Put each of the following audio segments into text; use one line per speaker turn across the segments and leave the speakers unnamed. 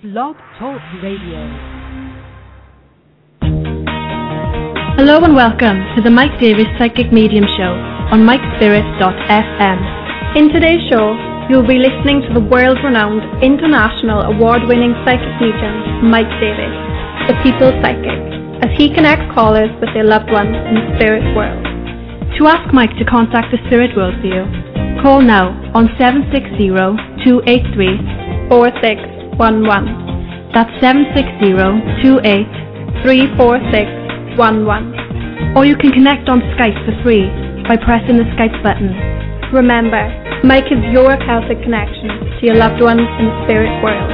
Blog Talk Radio.
Hello and welcome to the Mike Davis Psychic Medium Show on MikeSpirit.fm. In today's show, you'll be listening to the world-renowned, international, award-winning psychic medium, Mike Davis, the People's Psychic, as he connects callers with their loved ones in the spirit world. To ask Mike to contact the spirit world for you, call now on 760-283-4611. That's 760-283-4611. Or you can connect on Skype for free by pressing the Skype button. Remember, Mike is your Celtic connection to your loved ones in the spirit world.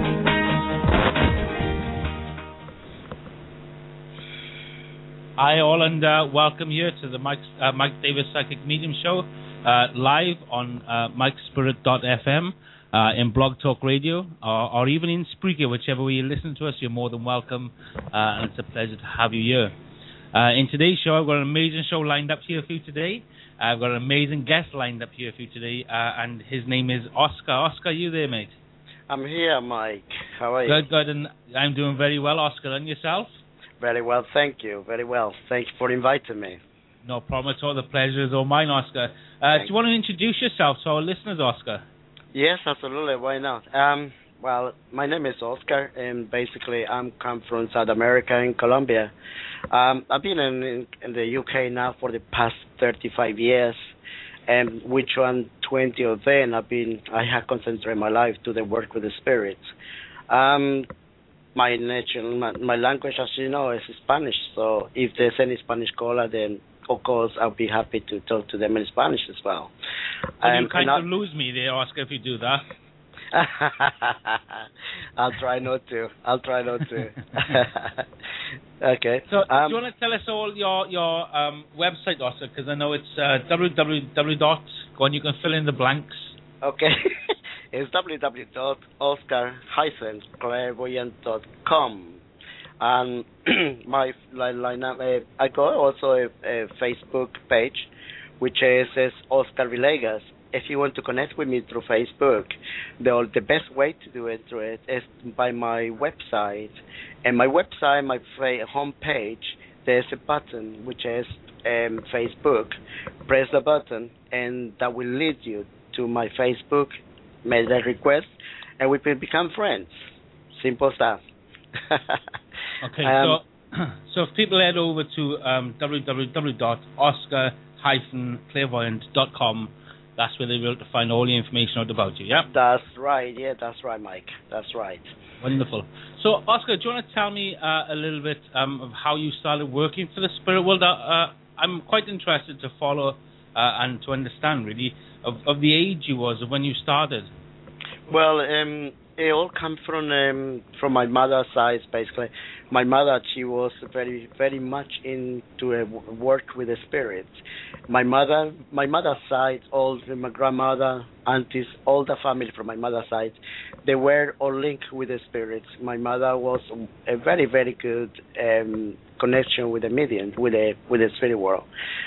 Hi all, and welcome here to the Mike Davis Psychic Medium Show, live on MikeSpirit.fm, in Blog Talk Radio, or even in Spreaker, whichever way you listen to us. You're more than welcome, and it's a pleasure to have you here. In today's show, I've got an amazing show lined up here for you today. I've got an amazing guest lined up here for you today, and his name is Oscar. Oscar, you there, mate?
I'm here, Mike. How are you?
Good, and I'm doing very well, Oscar. And yourself?
Very well, thank you. Very well. Thank you for inviting me.
No problem at all. The pleasure is all mine, Oscar. Do you want to introduce yourself to our listeners, Oscar?
Yes, absolutely. Why not? Well, my name is Oscar, and basically I'm come from South America in Colombia. I've been in the UK now for the past 35 years, and which one 20 of them I have concentrated my life to the work with the spirits. My language, as you know, is Spanish. So if there's any Spanish caller, then of course I'll be happy to talk to them in Spanish as well.
You kind of lose me there, Oscar, if you do that.
I'll try not to. Okay.
So, do you want to tell us all your website, Oscar? Because I know it's www. Go on, you can fill in the blanks.
Okay. It's www.oscar-clairvoyant.com. And my I got also a Facebook page, which says Oscar Villegas. If you want to connect with me through Facebook, the best way to do it through it is by my website. And my website, my home page, there's a button which is Facebook. Press the button, and that will lead you to my Facebook. Make a request, and we can become friends. Simple stuff.
Okay, so if people head over to www.oscar-clairvoyant.com, that's where they'll be able to find all the information out about you, yeah?
That's right, yeah, that's right, Mike. That's right.
Wonderful. So, Oscar, do you want to tell me a little bit of how you started working for the spirit world? I'm quite interested to follow and to understand, really, of the age you was, of when you started. Well,
it all comes from my mother's side, basically. My mother, she was very, very much into work with the spirits. My mother's side, all my grandmother, aunties, all the family from my mother's side, they were all linked with the spirits. My mother was a very, very good connection with the medium, with the spirit world.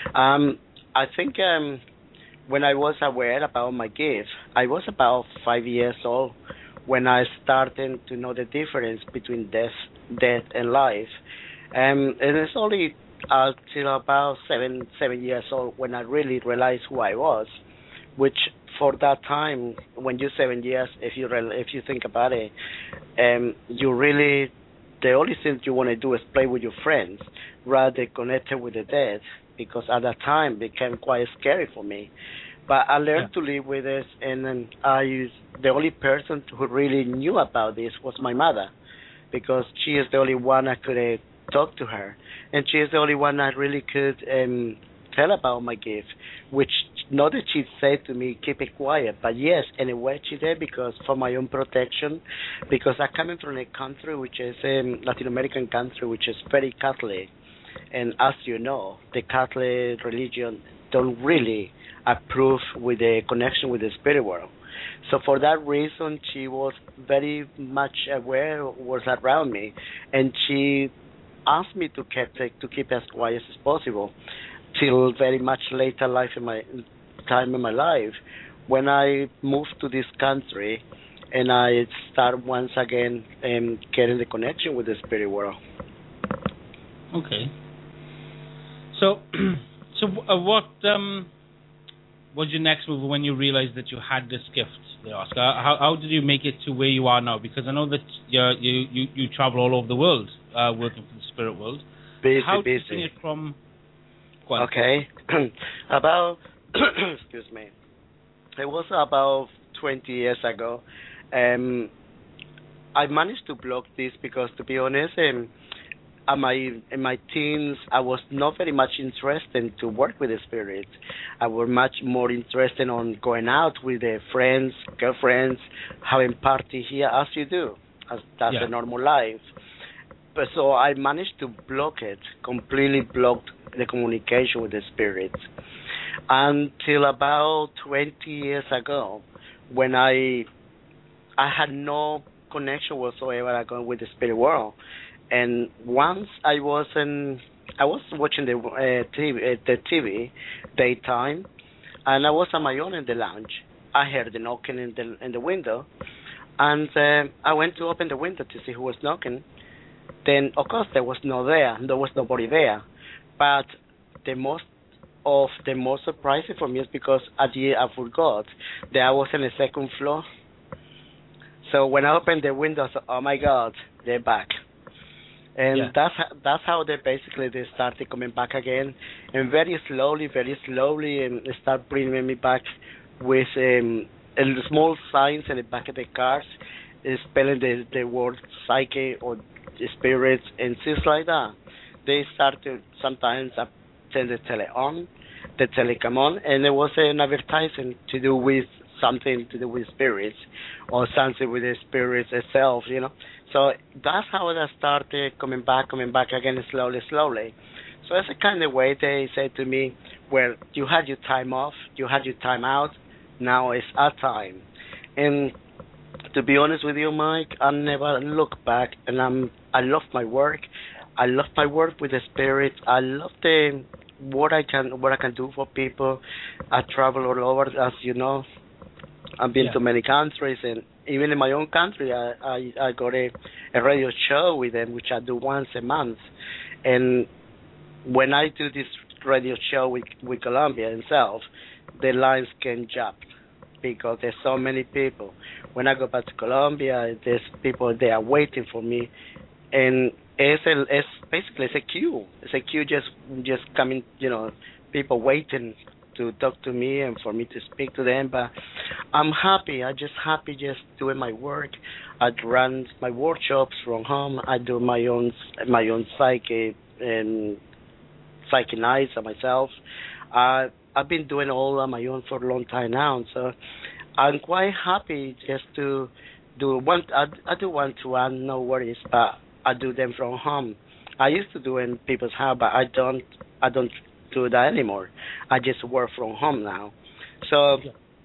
I think when I was aware about my gift, I was about 5 years old when I started to know the difference between death and life. And it's only till about seven years old when I really realized who I was, which for that time, when you're 7 years, if you think about it, you really, the only thing you want to do is play with your friends rather than connect with the dead, because at that time it became quite scary for me. But I learned to live with this, and then the only person who really knew about this was my mother, because she is the only one I could talk to her, and she is the only one I really could tell about my gift, which not that she said to me, keep it quiet, but yes, in a way she did, because for my own protection, because I'm coming from a country which is a Latin American country which is very Catholic, and as you know, the Catholic religion don't really approve with the connection with the spirit world. So for that reason, she was very much aware of what was around me, and she asked me to keep as quiet as possible till very much later time in my life. When I moved to this country, and I start once again getting the connection with the spirit world.
Okay. So, what was your next move when you realized that you had this gift, Oscar? How did you make it to where you are now? Because I know that you travel all over the world working for the spirit world. How did you bring it from?
Okay, about excuse me. It was about 20 years ago. I managed to block this because, to be honest, in my teens, I was not very much interested to work with the spirits. I was much more interested on going out with the friends, girlfriends, having party here, as you do, as that's a normal life. But so I managed to block it, completely blocked the communication with the spirits, until about 20 years ago, when I had no connection whatsoever with the spirit world. And once I was watching the TV daytime, and I was on my own in the lounge. I heard the knocking in the window, and I went to open the window to see who was knocking. Then, of course, there was nobody there. But the most surprising for me is because I forgot that I was on the second floor. So when I opened the window, I said, "Oh my God, they're back." And that's how they started coming back again, and very slowly, and start bringing me back with small signs in the back of the cars, spelling the word psyche or spirits and things like that. They started sometimes turn the tele come on, and there was an advertising to do with something to do with spirits or something with the spirits itself, So that's how I started coming back again slowly. So that's the kind of way they say to me, well, you had your time off, you had your time out, now it's our time. And to be honest with you, Mike, I never look back, and I love my work. I love my work with the spirit. I love what I can do for people. I travel all over, as you know. I've been to many countries, and even in my own country, I got a radio show with them, which I do once a month. And when I do this radio show with Colombia itself, the lines can jump because there's so many people. When I go back to Colombia, there's people there waiting for me, and it's basically a queue. It's a queue just coming, people waiting to talk to me and for me to speak to them. But I'm happy. I'm just happy just doing my work. I run my workshops from home. I do my own psyche and psyche nights myself. I've been doing all on my own for a long time now, so I'm quite happy just to do one. I do one-to-one, no worries, but I do them from home. I used to do in people's house, but I don't do that anymore. I just work from home now. So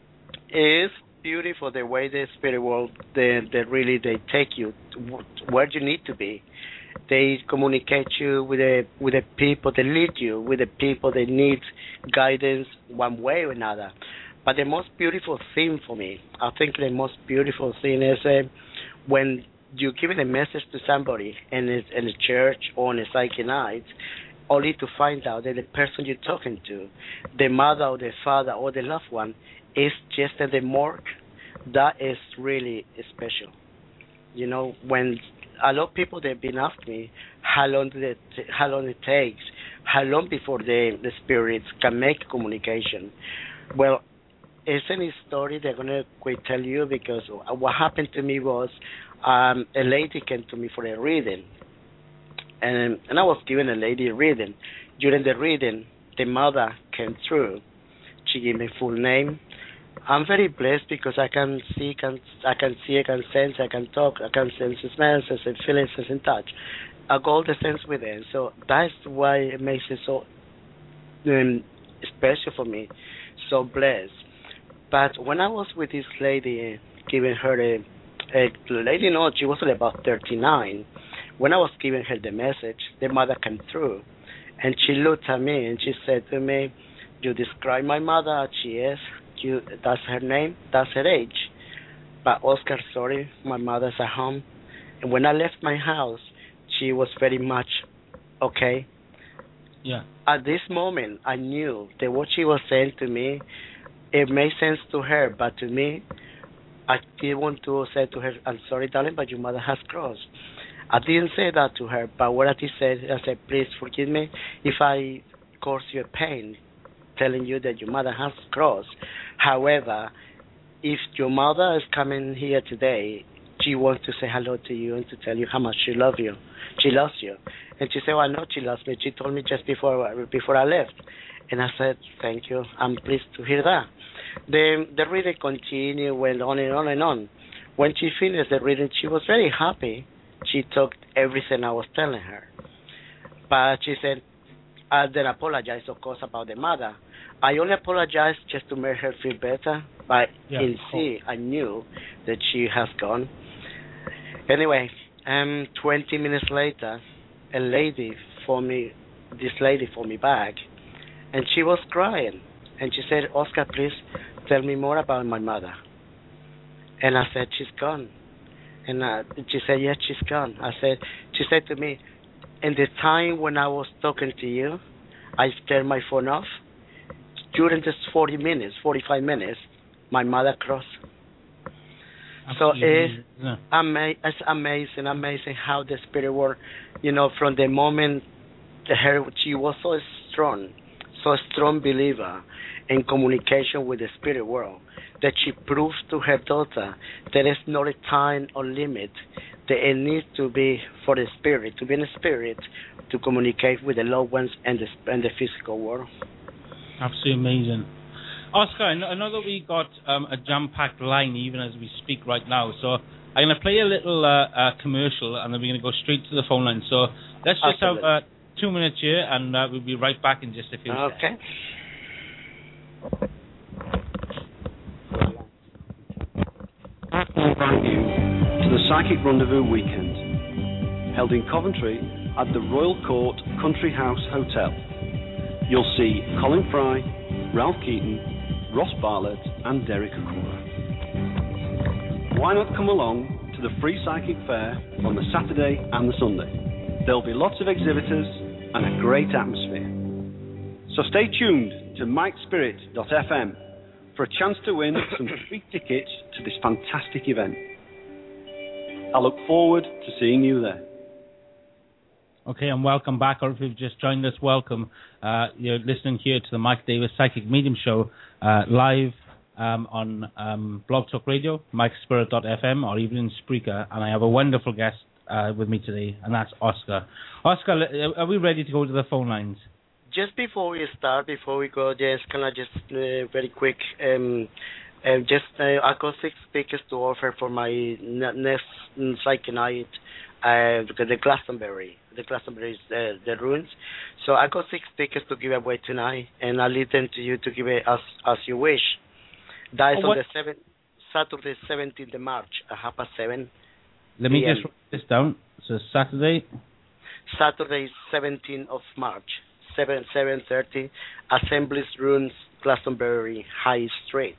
it's beautiful the way the spirit world they take you where you need to be. They communicate you with the people. They lead you with the people that need guidance one way or another. But the most beautiful thing for me, I think the most beautiful thing is when you're giving a message to somebody in a church or on a psyche night, only to find out that the person you're talking to, the mother or the father or the loved one, is just at the morgue. That is really special. When a lot of people they've been asking me how long it takes, how long before the spirits can make communication. Well, it's any story they're gonna tell you, because what happened to me was a lady came to me for a reading, and I was giving a lady a reading. During the reading, the mother came through. She gave me full name. I'm very blessed because I can see, I can sense, I can talk, I can sense the smells, and feelings, and touch. I got all the sense with it. So that's why it makes it so special for me, so blessed. But when I was with this lady, giving her a lady, no, she was only about 39. When I was giving her the message, the mother came through, and she looked at me and she said to me, "You describe my mother. She is. That's her name. That's her age." But Oscar, sorry, my mother's at home. And when I left my house, she was very much okay.
Yeah.
At this moment, I knew that what she was saying to me, it made sense to her, but to me, I didn't want to say to her, I'm sorry, darling, but your mother has crossed. I didn't say that to her, but what I did say, I said, please forgive me if I caused you pain, telling you that your mother has crossed. However, if your mother is coming here today, she wants to say hello to you and to tell you how much she loves you. She loves you. And she said, well, I know she loves me. She told me just before I left. And I said, thank you. I'm pleased to hear that. The reading continued, went on and on and on. When she finished the reading, she was very happy. She took everything I was telling her. But she said, I then apologized, of course, about the mother. I only apologized just to make her feel better. But in see, I knew that she has gone. Anyway, 20 minutes later, this lady phoned me back, and she was crying. And she said, Oscar, please tell me more about my mother. And I said, she's gone. And she said, yes, she's gone. She said to me, in the time when I was talking to you, I turned my phone off. During this 45 minutes, my mother crossed.
Absolutely.
So it's amazing how the spirit world, from the moment she was so strong believer in communication with the spirit world, that she proves to her daughter there is not a time or limit that it needs to be for the spirit, to be in the spirit, to communicate with the loved ones and the physical world.
Absolutely amazing. Oscar, I know that we got a jam-packed line even as we speak right now, so I'm going to play a little commercial and then we're going to go straight to the phone line. So let's just have 2 minutes here and we'll be right back in just a few seconds.
Okay.
We invite you to the Psychic Rendezvous weekend, held in Coventry at the Royal Court Country House Hotel. You'll see Colin Fry, Ralph Keaton, Ross Bartlett and Derek Akura. Why not come along to the free psychic fair on the Saturday and the Sunday? There'll be lots of exhibitors and a great atmosphere. So stay tuned to MikeSpirit.fm for a chance to win some free tickets to this fantastic event. I look forward to seeing you there.
Okay, and welcome back, or if you've just joined us, welcome. You're listening here to the Mike Davis Psychic Medium Show, live on Blog Talk Radio, MikeSpirit.fm, or even in Spreaker, and I have a wonderful guest with me today, and that's Oscar. Oscar, are we ready to go to the phone lines?
Just before we go, can I just very quick, I got 6 speakers to offer for my next Psychic Night, because the Glastonbury is the ruins. So I got 6 speakers to give away tonight, and I leave them to you to give it as you wish. That is on the Saturday, 17th of March, at 7:30.
Let me just write this down. So Saturday, 17th of March, 7:30, Assembly's Ruins, Glastonbury High Street.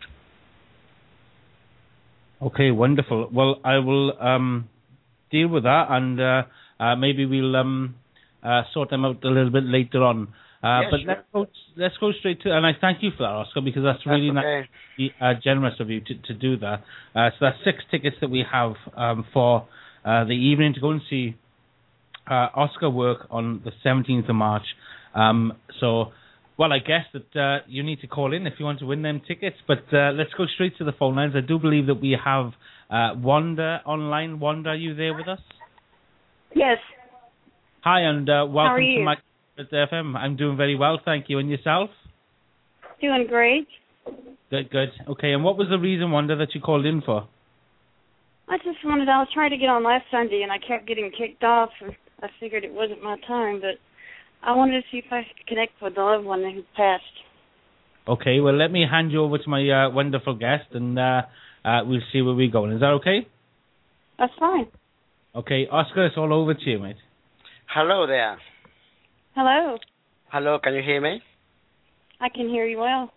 Okay, wonderful. Well, I will deal with that, and maybe we'll sort them out a little bit later on. But sure. Let's go straight to, and I thank you for that, Oscar, because that's really generous of you to do that. So that's 6 tickets that we have for the evening to go and see Oscar work on the 17th of March. Well, I guess that you need to call in if you want to win them tickets, but let's go straight to the phone lines. I do believe that we have Wanda online. Wanda, are you there with us?
Yes.
Hi, and welcome to Mike at FM. I'm doing very well, thank you. And yourself?
Doing great.
Good. Okay, and what was the reason, Wanda, that you called in for?
I was trying to get on last Sunday, and I kept getting kicked off, and I figured it wasn't my time, but I wanted to see if I could connect with the loved one who passed. Okay, well, let me hand you over to my wonderful guest, and we'll see where we're going. Is that okay? That's fine. Okay, Oscar, it's all over to you, mate.
Hello there.
Hello.
Hello, can you hear me?
I can hear you well.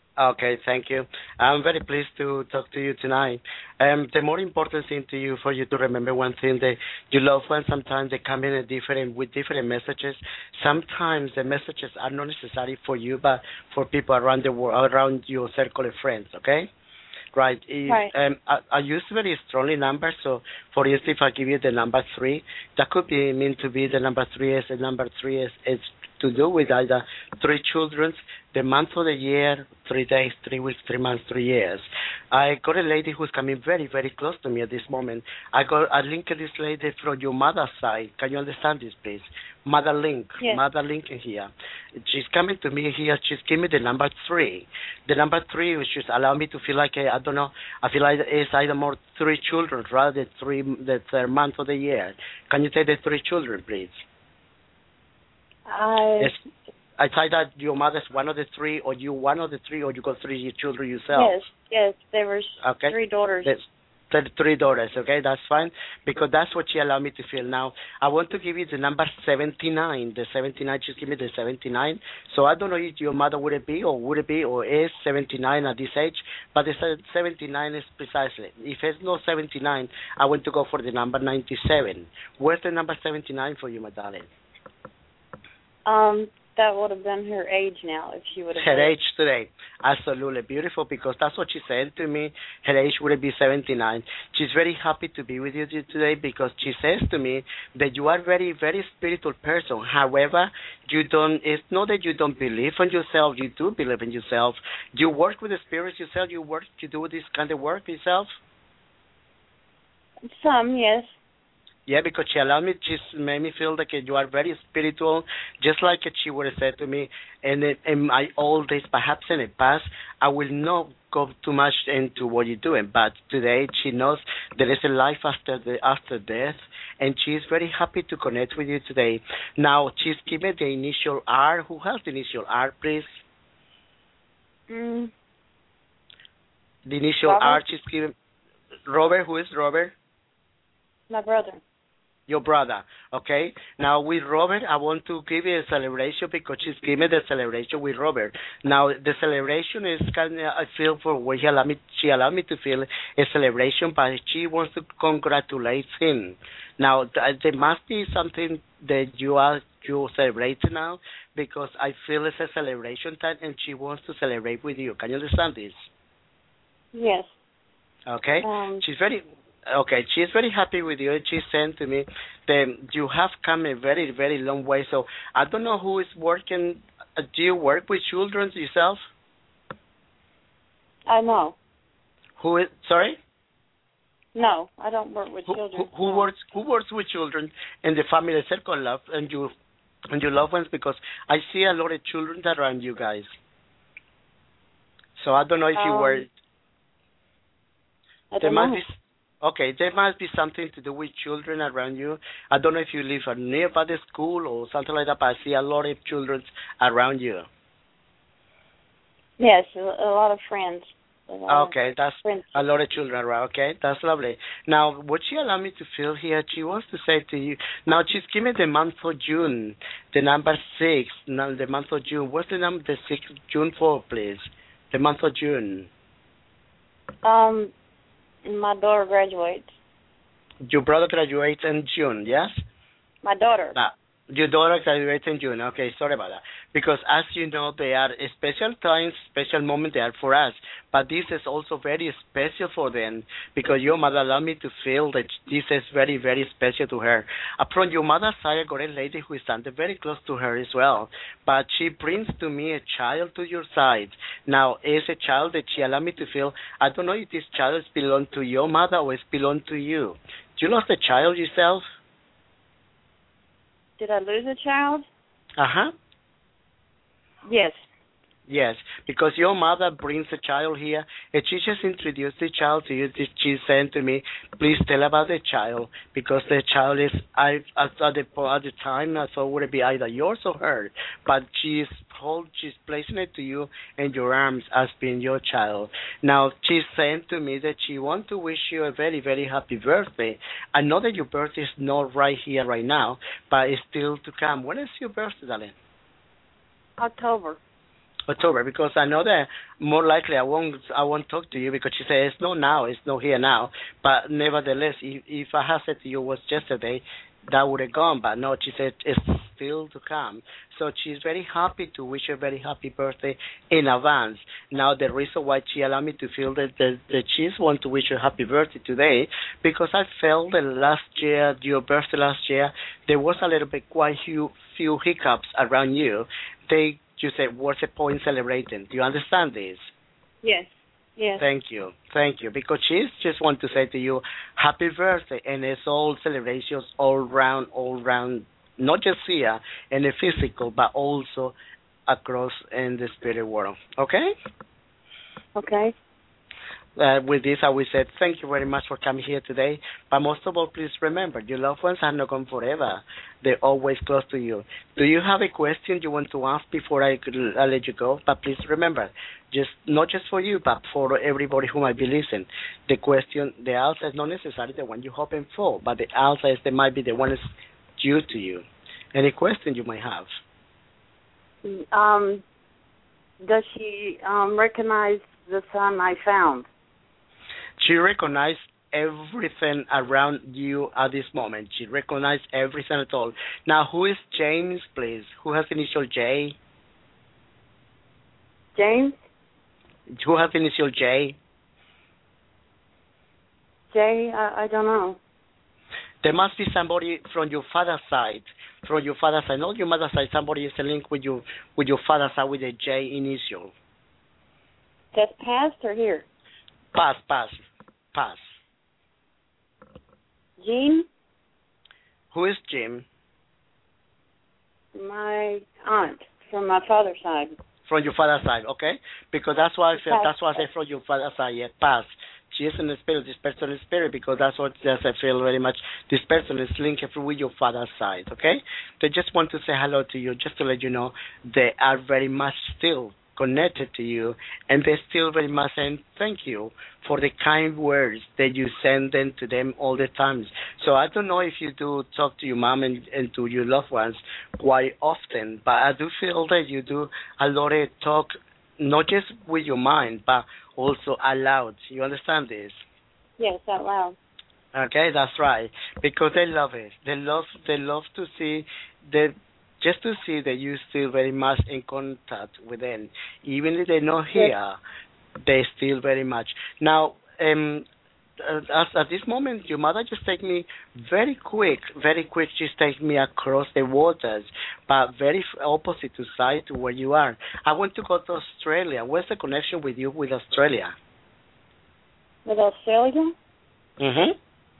Okay, thank you. I'm very pleased to talk to you tonight. The more important thing to you, for you to remember one thing, that your loved ones sometimes they come in a different with different messages. Sometimes the messages are not necessary for you, but for people around the world, around your circle of friends. Okay. Right.
Right.
I use very strongly numbers. So, for instance, if I give you the number three, that could be mean to be the number three is the number three is to do with either three children, the month of the year, 3 days, 3 weeks, 3 months, 3 years. I got a lady who's coming very, very close to me at this moment. I linked this lady from your mother's side. Can you understand this, please?
Yes.
Mother link in here. She's coming to me here. She's giving me the number three. The number three, which just allow me to feel like I don't know. I feel like it's either more three children rather than the third month of the year. Can you take the three children, please? Yes. I thought that your mother's one of the three, or you one of the three, or you got three children yourself.
Yes. There were
okay.
three daughters.
The three daughters, okay, that's fine, because that's what she allowed me to feel. Now, I want to give you the number 79. The 79, just give me the 79. So I don't know if your mother would it be, or is 79 at this age, but the 79 is precisely. If it's not 79, I want to go for the number 97. Where's the number 79 for you, my darling?
That would have been her age now if she would have.
Her age today, absolutely beautiful, because that's what she said to me. Her age would be 79. She's very happy to be with you today, because she says to me that you are very, very spiritual person. However, you don't. It's not that you don't believe in yourself. You do believe in yourself. You work with the spirits yourself. You do this kind of work yourself.
Some, yes.
Yeah, because she allowed me, she made me feel like you are very spiritual, just like she would have said to me. And in my old days, perhaps in the past, I will not go too much into what you're doing. But today, she knows there is a life after death, and she is very happy to connect with you today. Now, she's given the initial R. Who has the initial R, please?
The
initial
Robert?
R she's given. Robert, who is Robert?
My brother.
Your brother, okay? Now, with Robert, I want to give you a celebration, because she's giving me the celebration with Robert. Now, the celebration is kind of, I feel, for what she allowed me to feel a celebration, but she wants to congratulate him. Now, there must be something that you celebrate now, because I feel it's a celebration time, and she wants to celebrate with you. Can you understand this?
Yes.
Okay? She's very happy with you. She said to me that you have come a very, very long way. So I don't know who is working. Do you work with children yourself?
No.
Who is? Sorry.
No, I don't work with children.
Who works with children in the family circle, love, and your loved ones? Because I see a lot of children around you guys. So I don't know if you work.
There
must be something to do with children around you. I don't know if you live nearby the school or something like that, but I see a lot of children around you.
Yes, a lot of friends.
Okay, that's a lot of children around. Okay, that's lovely. Now, what she allowed me to feel here, she wants to say to you, now she's given the month of June, the number 6, now the month of June. What's the number, the 6th June for, please? The month of June.
My daughter graduates.
Your brother graduates in June, yes?
My daughter.
Your daughter graduates in June. Okay, sorry about that. Because as you know, they are special times, special moments they are for us. But this is also very special for them, because your mother allowed me to feel that this is very, very special to her. From your mother's side, I got a lady who is standing very close to her as well. But she brings to me a child to your side. Now, it's a child that she allowed me to feel, I don't know if this child belongs to your mother or it belongs to you. You lost a child yourself?
Did I lose a child?
Uh-huh.
Yes.
Yes, because your mother brings a child here, and she just introduced the child to you. She said to me, please tell about the child, because the child is, at the time, I thought would it be either yours or her, but she's placing it to you in your arms as being your child. Now, she's saying to me that she wants to wish you a very, very happy birthday. I know that your birthday is not right here, right now, but it's still to come. When is your birthday, darling?
October.
October, because I know that more likely I won't talk to you because she said it's not now, it's not here now. But nevertheless, if I had said to you it was yesterday, that would have gone. But no, she said it's still to come. So she's very happy to wish you a very happy birthday in advance. Now the reason why she allowed me to feel that she want to wish you a happy birthday today, because I felt that last year, your birthday last year, there was a little bit quite few hiccups around you. You said, what's the point celebrating? Do you understand this?
Yes. Yes.
Thank you. Because she just want to say to you, happy birthday, and it's all celebrations all round, not just here in the physical, but also across in the spirit world. Okay?
Okay.
With this, I will say thank you very much for coming here today. But most of all, please remember, your loved ones are not gone forever. They're always close to you. Do you have a question you want to ask before I let you go? But please remember, not just for you, but for everybody who might be listening. The answer is not necessarily the one you're hoping for, but the answer is they might be the one that's due to you. Any question you might have?
Does she recognize the son I found?
She recognized everything around you at this moment. She recognized everything at all. Now, who is James, please? Who has initial J?
James?
Who has initial J?
J? I don't know.
There must be somebody from your father's side. Not your mother's side. Somebody is a link with your father's side with a J initial.
That's past or here?
Past.
Jean?
Who is Jim?
My aunt from my father's side.
From your father's side, okay? Because that's why I said from your father's side, yeah, past. She is in the spirit, this person is spirit, because that's what I feel very much. This person is linked with your father's side, okay? They just want to say hello to you, just to let you know they are very much still connected to you, and they're still very much saying thank you for the kind words that you send them to them all the time. So I don't know if you do talk to your mom and to your loved ones quite often, but I do feel that you do a lot of talk, not just with your mind, but also aloud. You understand this?
Yes, out loud.
Okay, that's right. Because they love it. They love to see just to see that you're still very much in contact with them. Even if they're not here, they still very much. Now, at this moment, your mother just take me very quick, just take me across the waters, but very opposite to side to where you are. I want to go to Australia. Where's the connection with you with Australia?
With Australia?
Mm-hmm.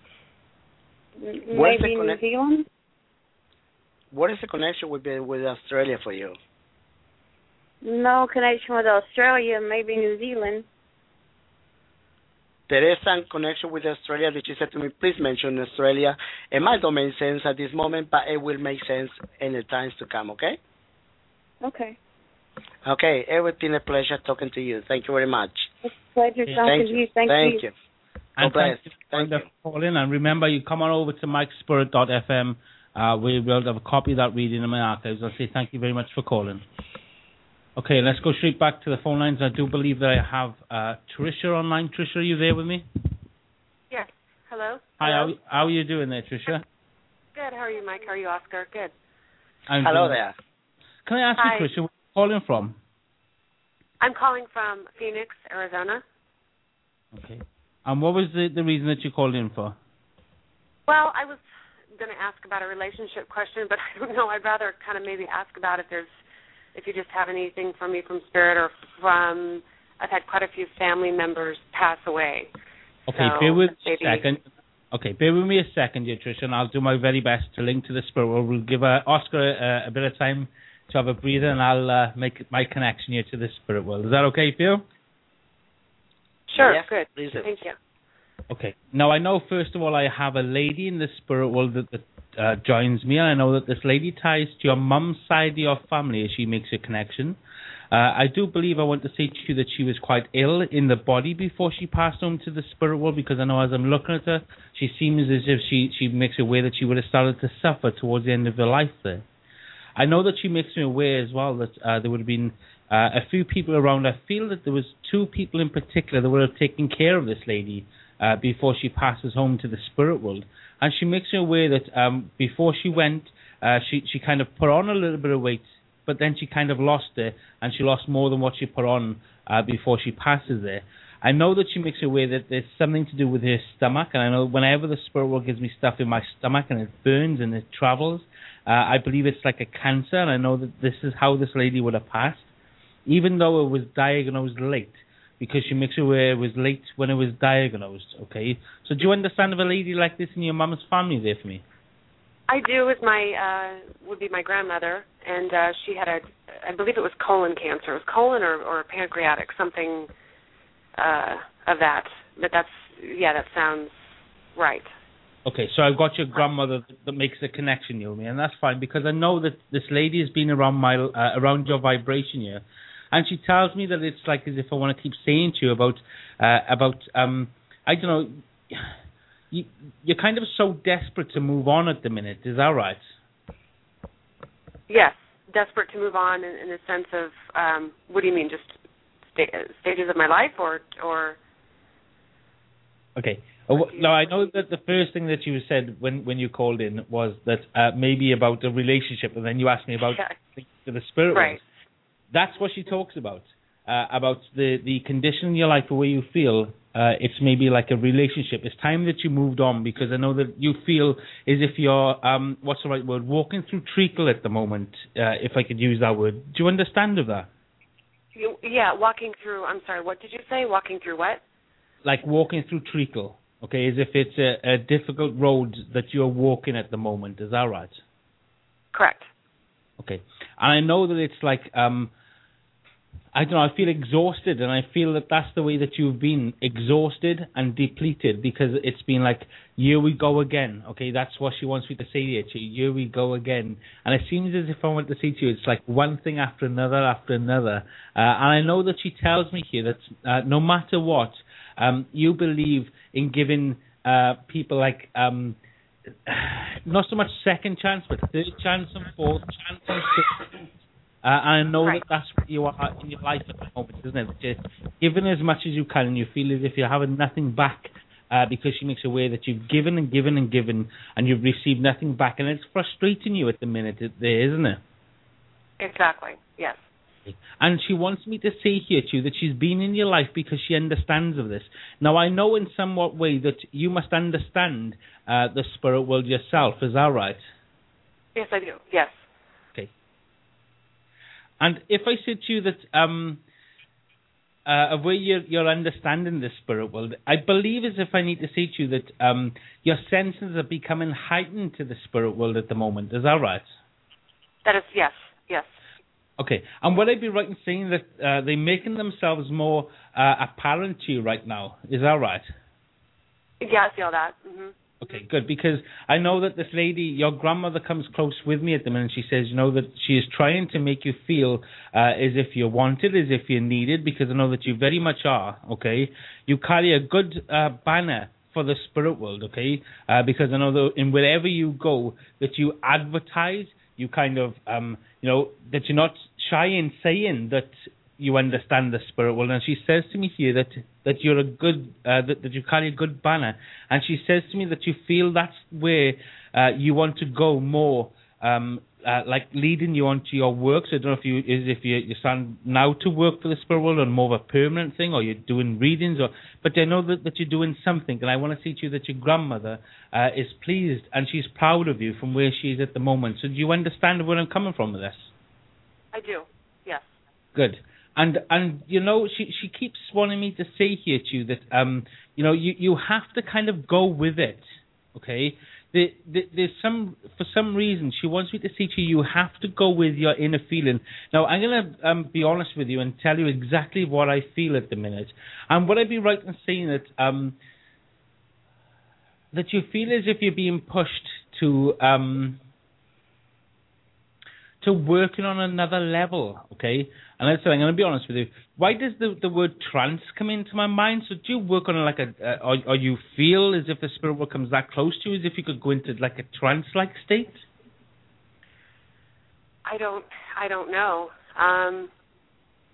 Maybe New Zealand?
What is the connection with Australia for you?
No connection with Australia, maybe New Zealand.
There is some connection with Australia that she said to me, please mention Australia. It might not make sense at this moment, but it will make sense in the times to come, okay?
Okay.
Okay, it was been a pleasure talking to you. Thank you very much.
It's a pleasure talking to you. Thank you.
And thank you for calling. And remember, you come on over to MikeSpirit.fm. We will have a copy of that reading in my archives. I'll say thank you very much for calling. Okay, let's go straight back to the phone lines. I do believe that I have Tricia online. Tricia, are you there with me?
Yes. Hello?
Hi, how are you doing there, Tricia?
Good. How are you, Mike? How are you, Oscar? Good.
Hello there.
Can I ask you, Tricia, where are you calling from?
I'm calling from Phoenix, Arizona.
Okay. And what was the reason that you called in for?
Well, I was going to ask about a relationship question, but I don't know. I'd rather kind of maybe ask about if you just have anything from me from Spirit or from, I've had quite a few family members pass away.
Okay, so bear with me a second. Okay, bear with me a second, Tricia, and I'll do my very best to link to the Spirit world. We'll give Oscar a bit of time to have a breather, and I'll make my connection here to the Spirit world. Is that okay for you?
Sure,
yes,
good.
Please.
Thank you.
Okay. Now, I know, first of all, I have a lady in the Spirit world that joins me. I know that this lady ties to your mum's side of your family as she makes a connection. I do believe I want to say to you that she was quite ill in the body before she passed on to the Spirit world, because I know as I'm looking at her, she seems as if she makes it aware that she would have started to suffer towards the end of her life there. I know that she makes me aware as well that there would have been a few people around. I feel that there was 2 people in particular that would have taken care of this lady before she passes home to the spirit world. And she makes her aware that before she went, she kind of put on a little bit of weight, but then she kind of lost it, and she lost more than what she put on before she passes there. I know that she makes her aware that there's something to do with her stomach, and I know whenever the spirit world gives me stuff in my stomach and it burns and it travels, I believe it's like a cancer, and I know that this is how this lady would have passed, even though it was diagnosed late, because she makes her aware it was late when it was diagnosed, okay? So do you understand of a lady like this in your mum's family there for me?
I do. With would be my grandmother, and she had I believe it was colon cancer. It was colon or pancreatic, something of that. But that sounds right.
Okay, so I've got your grandmother that makes the connection, Naomi, and that's fine, because I know that this lady has been around around your vibration here, and she tells me that it's like as if I want to keep saying to you about I don't know, you're kind of so desperate to move on at the minute. Is that right?
Yes, desperate to move on in the sense of what do you mean? Just stages of my life, or? Okay.
Now, I know that the first thing that you said when you called in was that maybe about a relationship, and then you asked me about the spirit world.
Right.
That's what she talks about the condition in your life, the way you feel. It's maybe like a relationship. It's time that you moved on, because I know that you feel as if you're, what's the right word, walking through treacle at the moment, if I could use that word. Do you understand of that?
Yeah, walking through, I'm sorry, what did you say? Walking through what?
Like walking through treacle, okay, as if it's a difficult road that you're walking at the moment. Is that right?
Correct.
Okay. And I know that it's like, I don't know, I feel exhausted, and I feel that that's the way that you've been, exhausted and depleted, because it's been like, here we go again, okay, that's what she wants me to say to you, here we go again, and it seems as if I want to say to you, it's like one thing after another, and I know that she tells me here that no matter what, you believe in giving people like, not so much second chance, but third chance and fourth chance and fifth chance. And I know that that's where you are in your life at the moment, isn't it? That you're giving as much as you can, and you feel as if you're having nothing back, because she makes aware that you've given and given and given, and you've received nothing back, and it's frustrating you at the minute, there, isn't it?
Exactly, yes.
And she wants me to say here to you that she's been in your life because she understands of this. Now, I know in somewhat way that you must understand the spirit world yourself. Is that right?
Yes, I do, yes.
And if I said to you that of where you're understanding the spirit world, I believe as if I need to say to you that your senses are becoming heightened to the spirit world at the moment. Is that right?
That is, yes.
Okay. And would I be right in saying that they're making themselves more apparent to you right now? Is that right?
Yeah, I feel that. Mm-hmm.
Okay, good, because I know that this lady, your grandmother, comes close with me at the minute. She says, you know, that she is trying to make you feel as if you're wanted, as if you're needed, because I know that you very much are, okay? You carry a good banner for the spirit world, okay? Because I know that in wherever you go, that you advertise, you kind of, you know, that you're not shy in saying that you understand the spirit world. And she says to me here that you're a good, that you carry a good banner. And she says to me that you feel that's where you want to go more, like leading you onto your work. So I don't know if you're starting now to work for the spirit world on more of a permanent thing, or you're doing readings, but I know that you're doing something. And I want to say to you that your grandmother is pleased and she's proud of you from where she is at the moment. So do you understand where I'm coming from with this?
I do, yes.
Good. And you know, she keeps wanting me to say here to you that you know, you have to kind of go with it, okay? There's for some reason she wants me to say to you, you have to go with your inner feeling. Now I'm gonna be honest with you and tell you exactly what I feel at the minute. And would I be right in saying that you feel as if you're being pushed to working on another level, okay? And I'm going to be honest with you. Why does the word trance come into my mind? So do you work on like or you feel as if the spirit world comes that close to you, as if you could go into like a trance-like state?
I don't know.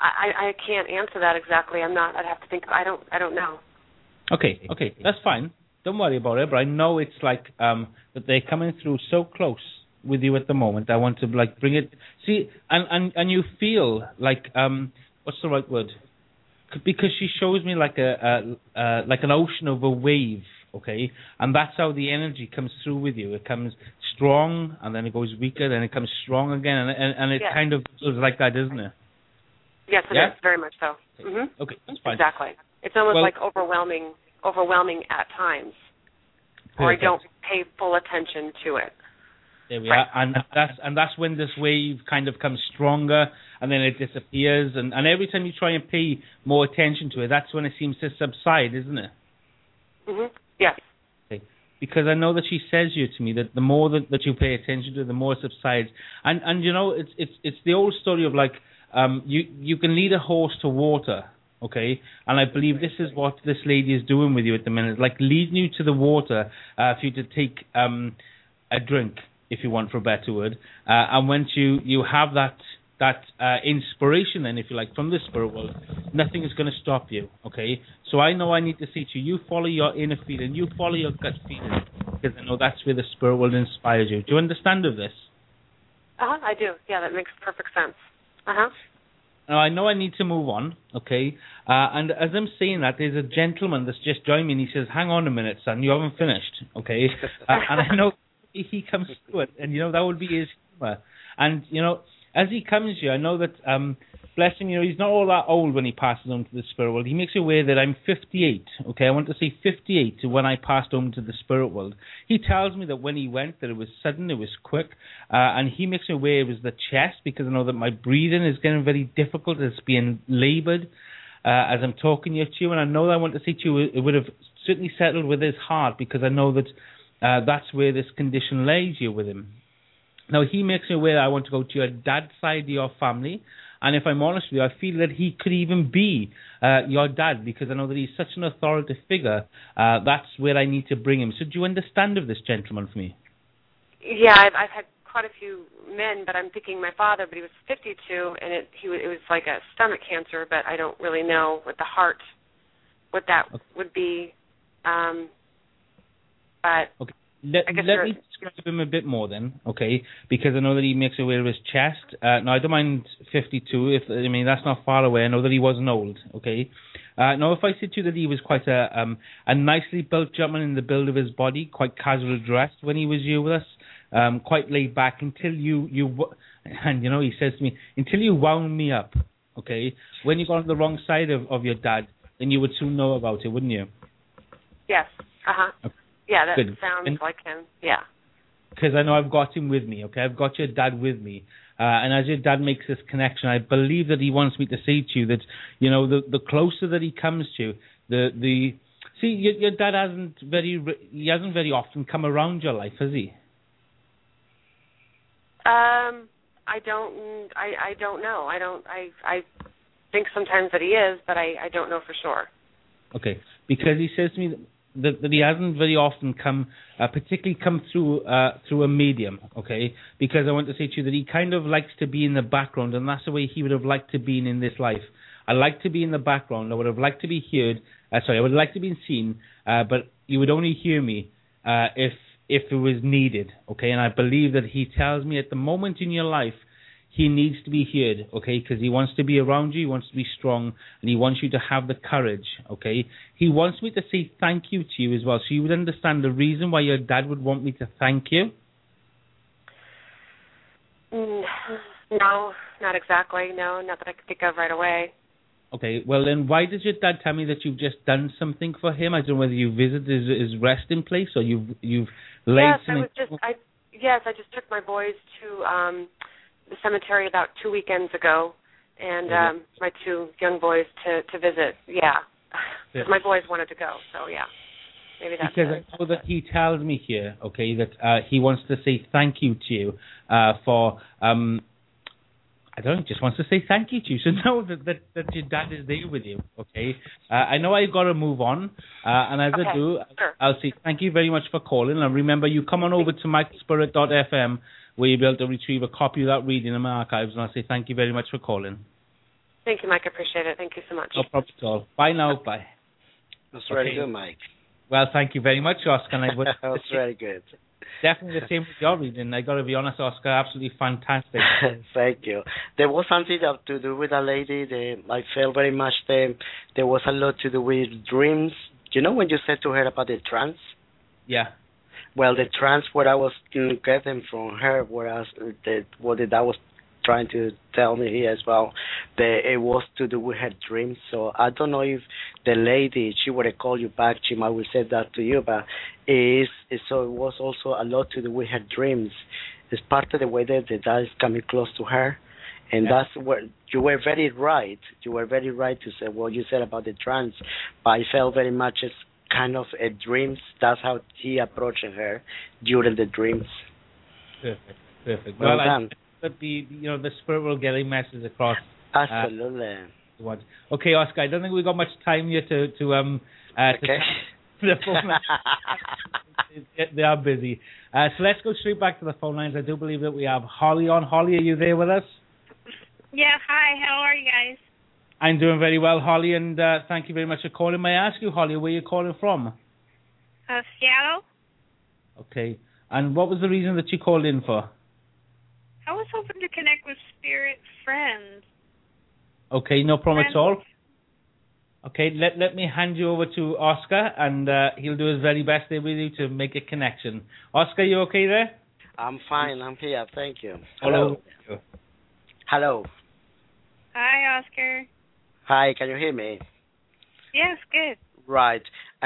I can't answer that exactly. I'm not. I'd have to think. I don't know.
Okay, that's fine. Don't worry about it. But I know it's like that they're coming through so close with you at the moment. I want to like bring it. See, and you feel like what's the right word? Because she shows me like like an ocean of a wave. Okay, and that's how the energy comes through with you. It comes strong, and then it goes weaker, then it comes strong again, and it kind of feels like that, isn't it?
Yes, it is, very much so. Mm-hmm.
Okay, that's fine.
Exactly. It's almost like overwhelming at times, or I don't pay full attention to it.
There we are, and that's when this wave kind of comes stronger, and then it disappears, and every time you try and pay more attention to it, that's when it seems to subside, isn't it?
Mm-hmm. Yes.
Okay. Because I know that she says to me that the more that you pay attention to it, the more it subsides, and you know it's the old story of like you can lead a horse to water. Okay, and I believe this is what this lady is doing with you at the minute, like leading you to the water for you to take a drink, if you want, for a better word. And once you have that inspiration, then, if you like, from the spirit world, nothing is going to stop you. Okay, so I know I need to say to you, you follow your inner feeling, you follow your gut feeling, because I know that's where the spirit world inspires you. Do you understand of this?
I do. Yeah, that makes perfect sense.
Now, I know I need to move on, okay? And as I'm saying that, there's a gentleman that's just joined me, and he says, hang on a minute, son, you haven't finished, okay? And I know he comes to it, and, you know, that would be his humor. And, you know, as he comes here, I know that, bless him, you know, he's not all that old when he passes on to the spirit world. He makes it aware that I'm 58, okay? I want to say 58 to when I passed on to the spirit world. He tells me that when he went, that it was sudden, it was quick, and he makes me aware it was the chest, because I know that my breathing is getting very difficult. It's being laboured as I'm talking to you, and I know that I want to say to you, it would have certainly settled with his heart, because I know that that's where this condition lays you with him. Now, he makes me aware that I want to go to your dad's side of your family, and if I'm honest with you, I feel that he could even be your dad, because I know that he's such an authoritative figure. That's where I need to bring him. So do you understand of this gentleman for me?
Yeah, I've had quite a few men, but I'm thinking my father, but he was 52, and it was like a stomach cancer, but I don't really know with the heart what that would be. But
okay. Let me describe him a bit more then, okay? Because I know that he makes aware of his chest. Now, I don't mind 52. That's not far away. I know that he wasn't old, okay? Now, if I said to you that he was quite a nicely built gentleman in the build of his body, quite casual dressed when he was here with us, quite laid back until and, you know, he says to me, until you wound me up, okay? When you got on the wrong side of your dad, then you would soon know about it, wouldn't you?
Yes. Okay. Yeah, that
Good.
sounds like him. Yeah.
Because I know I've got him with me, okay? I've got your dad with me. And as your dad makes this connection, I believe that he wants me to say to you that, you know, the closer that he comes to you, see, your dad hasn't very often come around your life, has he?
I don't know. I think sometimes that he is, but I don't know for sure.
Okay, because he says to me that he hasn't very often particularly come through a medium, okay? Because I want to say to you that he kind of likes to be in the background, and that's the way he would have liked to be in this life. I like to be in the background. I would have liked to be heard. I would like to be seen, but you would only hear me if it was needed, okay? And I believe that he tells me at the moment in your life he needs to be heard, okay? Because he wants to be around you, he wants to be strong, and he wants you to have the courage, okay? He wants me to say thank you to you as well, so you would understand the reason why your dad would want me to thank you.
No, not exactly. No, not that I can think of right away.
Okay, well then why does your dad tell me that you've just done something for him? I don't know whether you visited his resting place or you've laid something.
Yes, I just took my boys to the cemetery about 2 weekends ago, and my two young boys to visit. Yeah, because my boys wanted to go. So yeah, maybe that's
because I know that he tells me here, okay, that he wants to say thank you to you for. I don't know, just wants to say thank you to you. So know that your dad is there with you, okay? I know I've got to move on, and as I do,
sure.
I'll say thank you very much for calling. And remember, you come on over to MikeSpirit.fm, where you'll be able to retrieve a copy of that reading in my archives, and I'll say thank you very much for calling.
Thank you, Mike. I appreciate it. Thank you so much.
No problem at all. Bye now. Bye.
That's very good, Mike.
Well, thank you very much, Oscar. And
That's very good.
Definitely the same with your reading. I got to be honest, Oscar, absolutely fantastic.
Thank you. There was something to do with a lady. I felt very much there was a lot to do with dreams. You know when you said to her about the trance?
Yeah.
Well, the trance, what I was getting from her, whereas what that was trying to tell me here as well, that it was to do with her dreams. So I don't know if the lady, she would have called you back, she might have said that to you, but so it was also a lot to do with her dreams. It's part of the way that is coming close to her. And that's where you were very right. You were very right to say what you said about the trance, but I felt very much as kind of a dreams. That's how he approached her during the dreams.
Perfect.
Well done.
But the spirit will get a message across.
Absolutely.
Okay, Oscar. I don't think we've got much time here to
okay.
The phone lines. They are busy. So let's go straight back to the phone lines. I do believe that we have Holly on. Holly, are you there with us?
Yeah. Hi. How are you guys?
I'm doing very well, Holly, and thank you very much for calling. May I ask you, Holly, where you're calling from?
Seattle.
Okay. And what was the reason that you called in for?
I was hoping to connect with spirit friends.
Okay, no problem at all. Okay, let me hand you over to Oscar, and he'll do his very best there with you to make a connection. Oscar, you okay there?
I'm fine. I'm here. Thank you.
Hello.
Hello.
Hi, Oscar.
Hi, can you hear me?
Yes, good.
Right.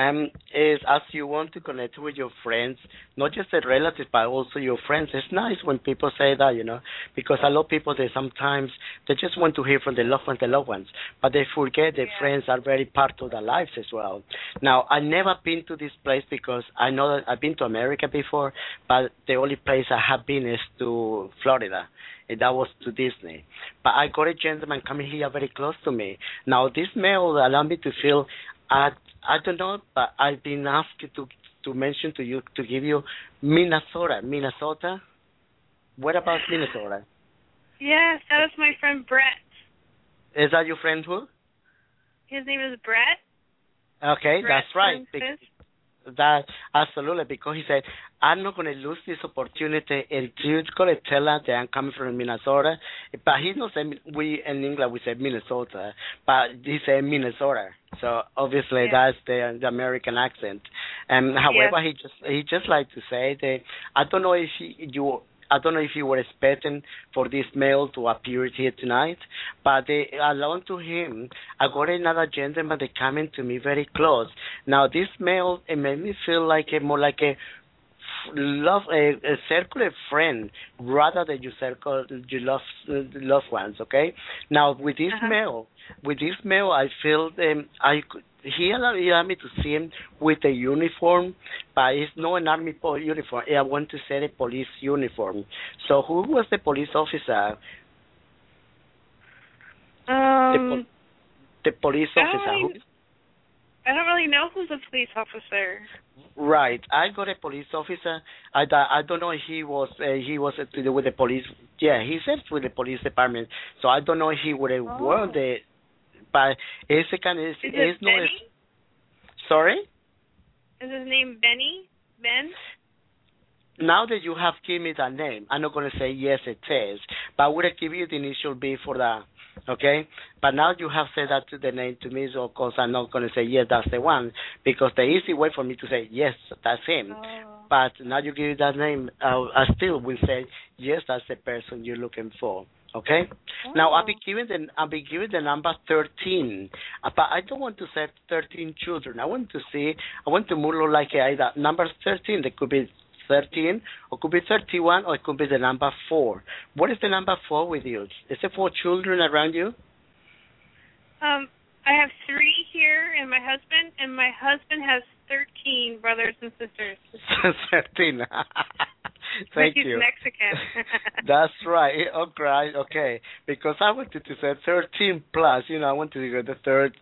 Is as you want to connect with your friends, not just the relatives, but also your friends. It's nice when people say that, because a lot of people, they sometimes, they just want to hear from the loved ones, but they forget that friends are very part of their lives as well. Now, I've never been to this place because I know that I've been to America before, but the only place I have been is to Florida. And that was to Disney. But I got a gentleman coming here very close to me. Now, this mail allowed me to feel, I don't know, but I've been asked to mention to you, to give you Minnesota. What about Minnesota?
Yes, that was my friend Brett.
Is that your friend who?
His name is Brett.
Okay,
Brett,
that's right. That absolutely, because he said, I'm not going to lose this opportunity, and you're going to tell her that I'm coming from Minnesota. But he don't say, we in England we say Minnesota, but he said Minnesota. So obviously that's the American accent. However, he just like to say that I don't know if you were expecting for this mail to appear here tonight, but along to him, I got another gentleman that coming to me very close. Now, this mail, it made me feel like more like a circular friend rather than your loved ones. Okay. Now, with this mail, I feel he allowed me to see him with a uniform, but it's not an army uniform. I want to say a police uniform. So who was the police officer? The police officer.
I don't really know who's a police officer.
Right. I got a police officer. I don't know if he was to do with the police. Yeah, he said with the police department. So I don't know if he would have worn the. But it's a kind of.
Is it Benny?
Sorry?
Is his name Benny? Ben?
Now that you have given me that name, I'm not going to say yes, it is. But I would have given you the initial B for that. Okay? But now you have said that to the name to me, so of course I'm not going to say yes, that's the one. Because the easy way for me to say yes, that's him. But now you give me that name, I still will say yes, that's the person you're looking for. Okay. Now I'll be giving the number 13, but I don't want to say 13 children. I want to move like either number 13. That could be 13, or could be 31, or it could be the number 4. What is the number 4 with you? Is there 4 children around you?
I have 3 here, and my husband has 13 brothers and sisters.
13. Thank you.
He's Mexican.
That's right. Okay. Because I wanted to say 13 plus. I wanted to go the third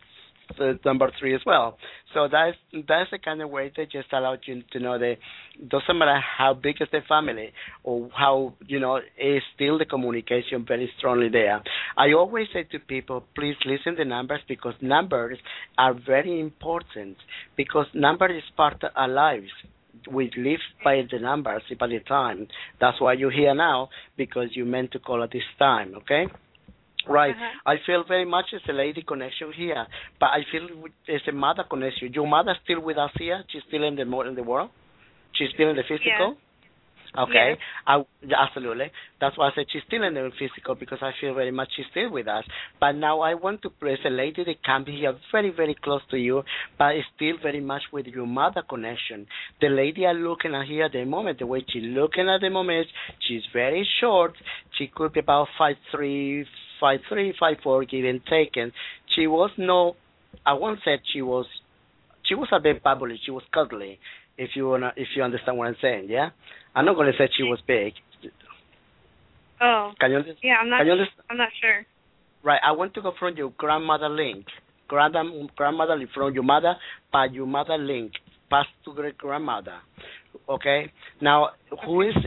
number 3 as well. So that's the kind of way that just allows you to know that it doesn't matter how big is the family or how, is still the communication very strongly there. I always say to people, please listen to numbers because numbers are very important because number is part of our lives. We live by the numbers, by the time. That's why you're here now because you meant to call at this time, okay? Right. I feel very much it's a lady connection here, but I feel it's a mother connection. Your mother still with us here? She's still in the world? She's still in the physical?
Yeah.
Okay.
Yeah.
Absolutely. That's why I said she's still in the physical because I feel very much she's still with us. But now I want to place a lady that can be here very, very close to you, but is still very much with your mother connection. The lady I'm looking at here at the moment, the way she's looking at the moment, she's very short. She could be about 5'3", 5'3", 5'4", give and taken. She was I won't say she was a bit bubbly. She was cuddly. If you understand what I'm saying, yeah. I'm not going to say she was big.
Oh.
Can you understand?
Yeah, I'm not sure.
Right. I want to go from your grandmother link, grandmother from your mother, by your mother link, pass to great grandmother. Okay. Now, who is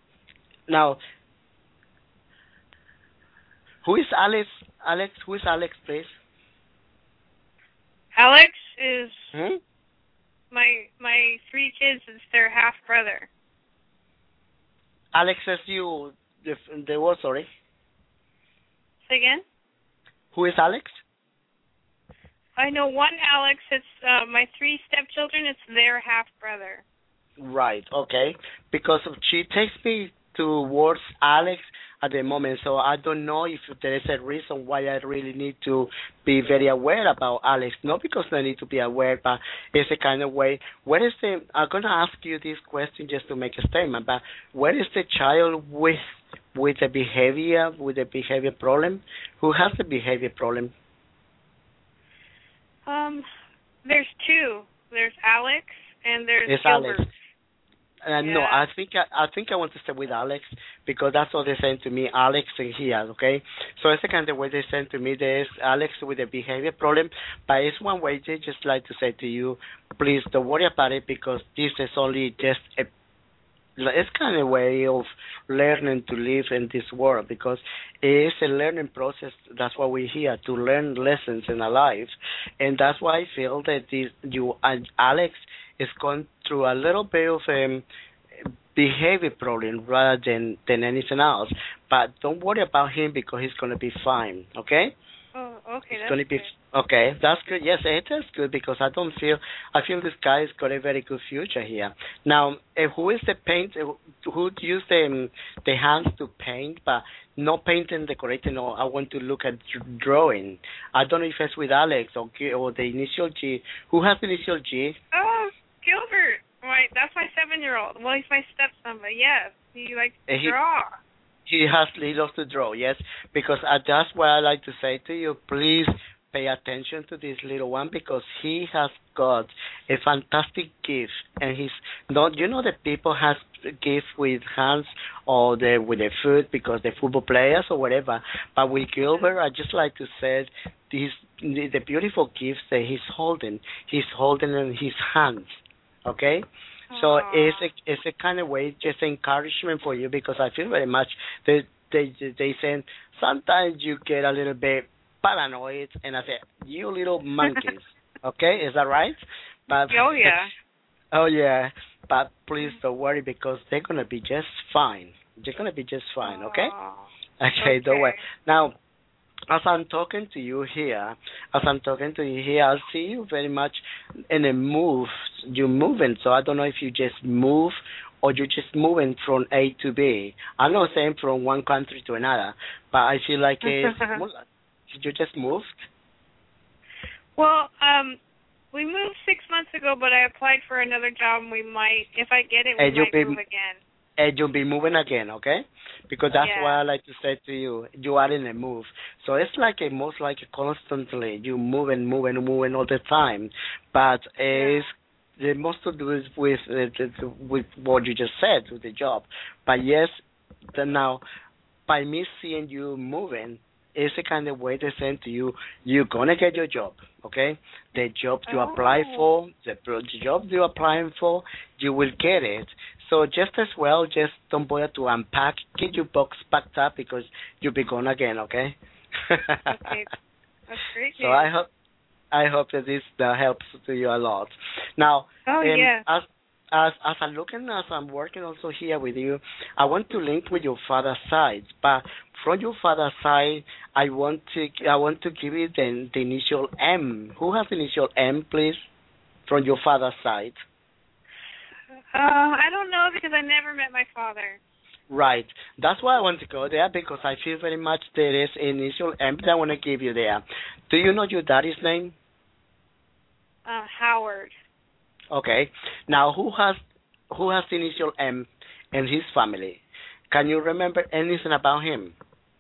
Alex? Alex, who is Alex, please?
Alex is my 3 kids. Is their half brother.
Alex is you. The word, sorry.
Say again.
Who is Alex?
I know one Alex. It's my 3 stepchildren. It's their half brother.
Right. Okay. Because she takes me towards Alex at the moment, so I don't know if there is a reason why I really need to be very aware about Alex. Not because I need to be aware, but it's a kind of way. I'm going to ask you this question just to make a statement, but where is the child with a behavior problem? Who has the behavior problem?
There's 2. There's Alex and there's Gilbert.
Alex. No, I think I want to stay with Alex because that's what they're saying to me, Alex and here, okay? So it's the kind of way they're saying to me, there's Alex with a behavior problem, but it's one way they just like to say to you, please don't worry about it because this is only just it's kind of a way of learning to live in this world because it's a learning process. That's why we're here, to learn lessons in our life. And that's why I feel that you and Alex is going through a little bit of behavior problem rather than anything else. But don't worry about him because he's going to be fine, okay?
Oh, okay,
that's good. Okay, that's good. Yes, it is good because I feel this guy's got a very good future here. Now, who is the who used the hands to paint, but not painting, decorating, or I want to look at drawing. I don't know if it's with Alex or the initial G. Who has the initial G?
Oh, Gilbert. Right, that's my 7-year-old. Well, he's my stepson, but yes, he likes to draw. He
loves to draw, yes, because that's what I like to say to you. Please pay attention to this little one because he has got a fantastic gift, and he's not. You know that people have gift with hands or with their foot because they're football players or whatever. But with Gilbert, I just like to say the beautiful gifts that he's holding in his hands. Okay. So it's a kind of way, just encouragement for you because I feel very much they say sometimes you get a little bit paranoid and I say you little monkeys, okay, is that right? But oh yeah, but please don't worry because they're gonna be just fine. They're gonna be just fine, okay? Okay, don't worry. Now, as I'm talking to you here, I see you very much in a move. You're moving, so I don't know if you just move or you're just moving from A to B. I'm not saying from one country to another, but I feel like you just moved.
Well, we moved 6 months ago, but I applied for another job, and we might, if I get it, we might move again.
And you'll be moving again, okay? Because that's why I like to say to you, you are in a move. So it's like most like constantly you moving all the time. But it's the most to do is with what you just said with the job. But yes, now by me seeing you moving, it's the kind of way they say to you, you're going to get your job, okay? The job you apply for, the job you're applying for, you will get it. So just as well, just don't bother to unpack, get your box packed up because you'll be gone again, okay?
Okay. That's great.
So I hope that this helps to you a lot. Now, as I'm working also here with you, I want to link with your father's side. But from your father's side, I want to give you the initial M. Who has the initial M, please, from your father's side?
I don't know because I never met my father.
Right. That's why I want to go there because I feel very much there is initial M that I want to give you there. Do you know your daddy's name?
Howard.
Okay. Now, who has the initial M in his family? Can you remember anything about him?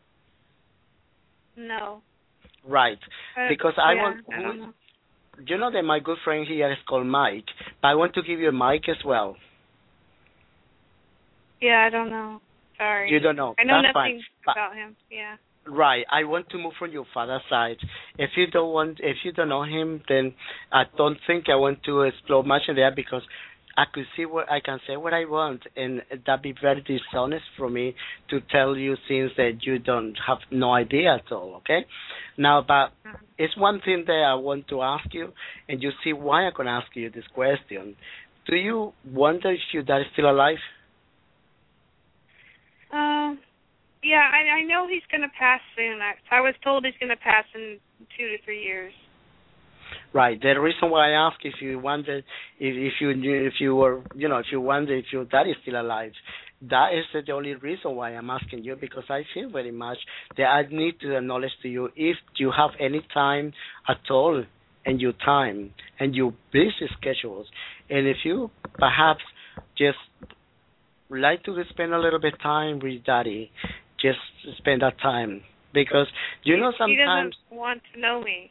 No.
Right. Because I don't know. You know that my good friend here is called Mike, but I want to give you a Mike as well.
Yeah, I don't know. Sorry.
You don't know.
I know
That's
nothing
fine.
about him. Yeah.
Right. I want to move from your father's side. If you don't know him, then I don't think I want to explore much in there because I could see what I can say what I want, and that'd be very dishonest for me to tell you things that you don't have no idea at all. Okay. Now, but it's one thing that I want to ask you, and you see why I'm gonna ask you this question. Do you wonder if your dad is still alive?
Yeah, I know he's going to pass soon. I was told he's going to pass in 2 to 3 years.
Right. The reason why I ask if you wonder if you wonder if your dad is still alive, that is the only reason why I'm asking you, because I feel very much that I need to acknowledge to you if you have any time at all in your time and your busy schedules, and if you perhaps just like to spend a little bit time with daddy, just spend that time, because sometimes
he doesn't want to know me.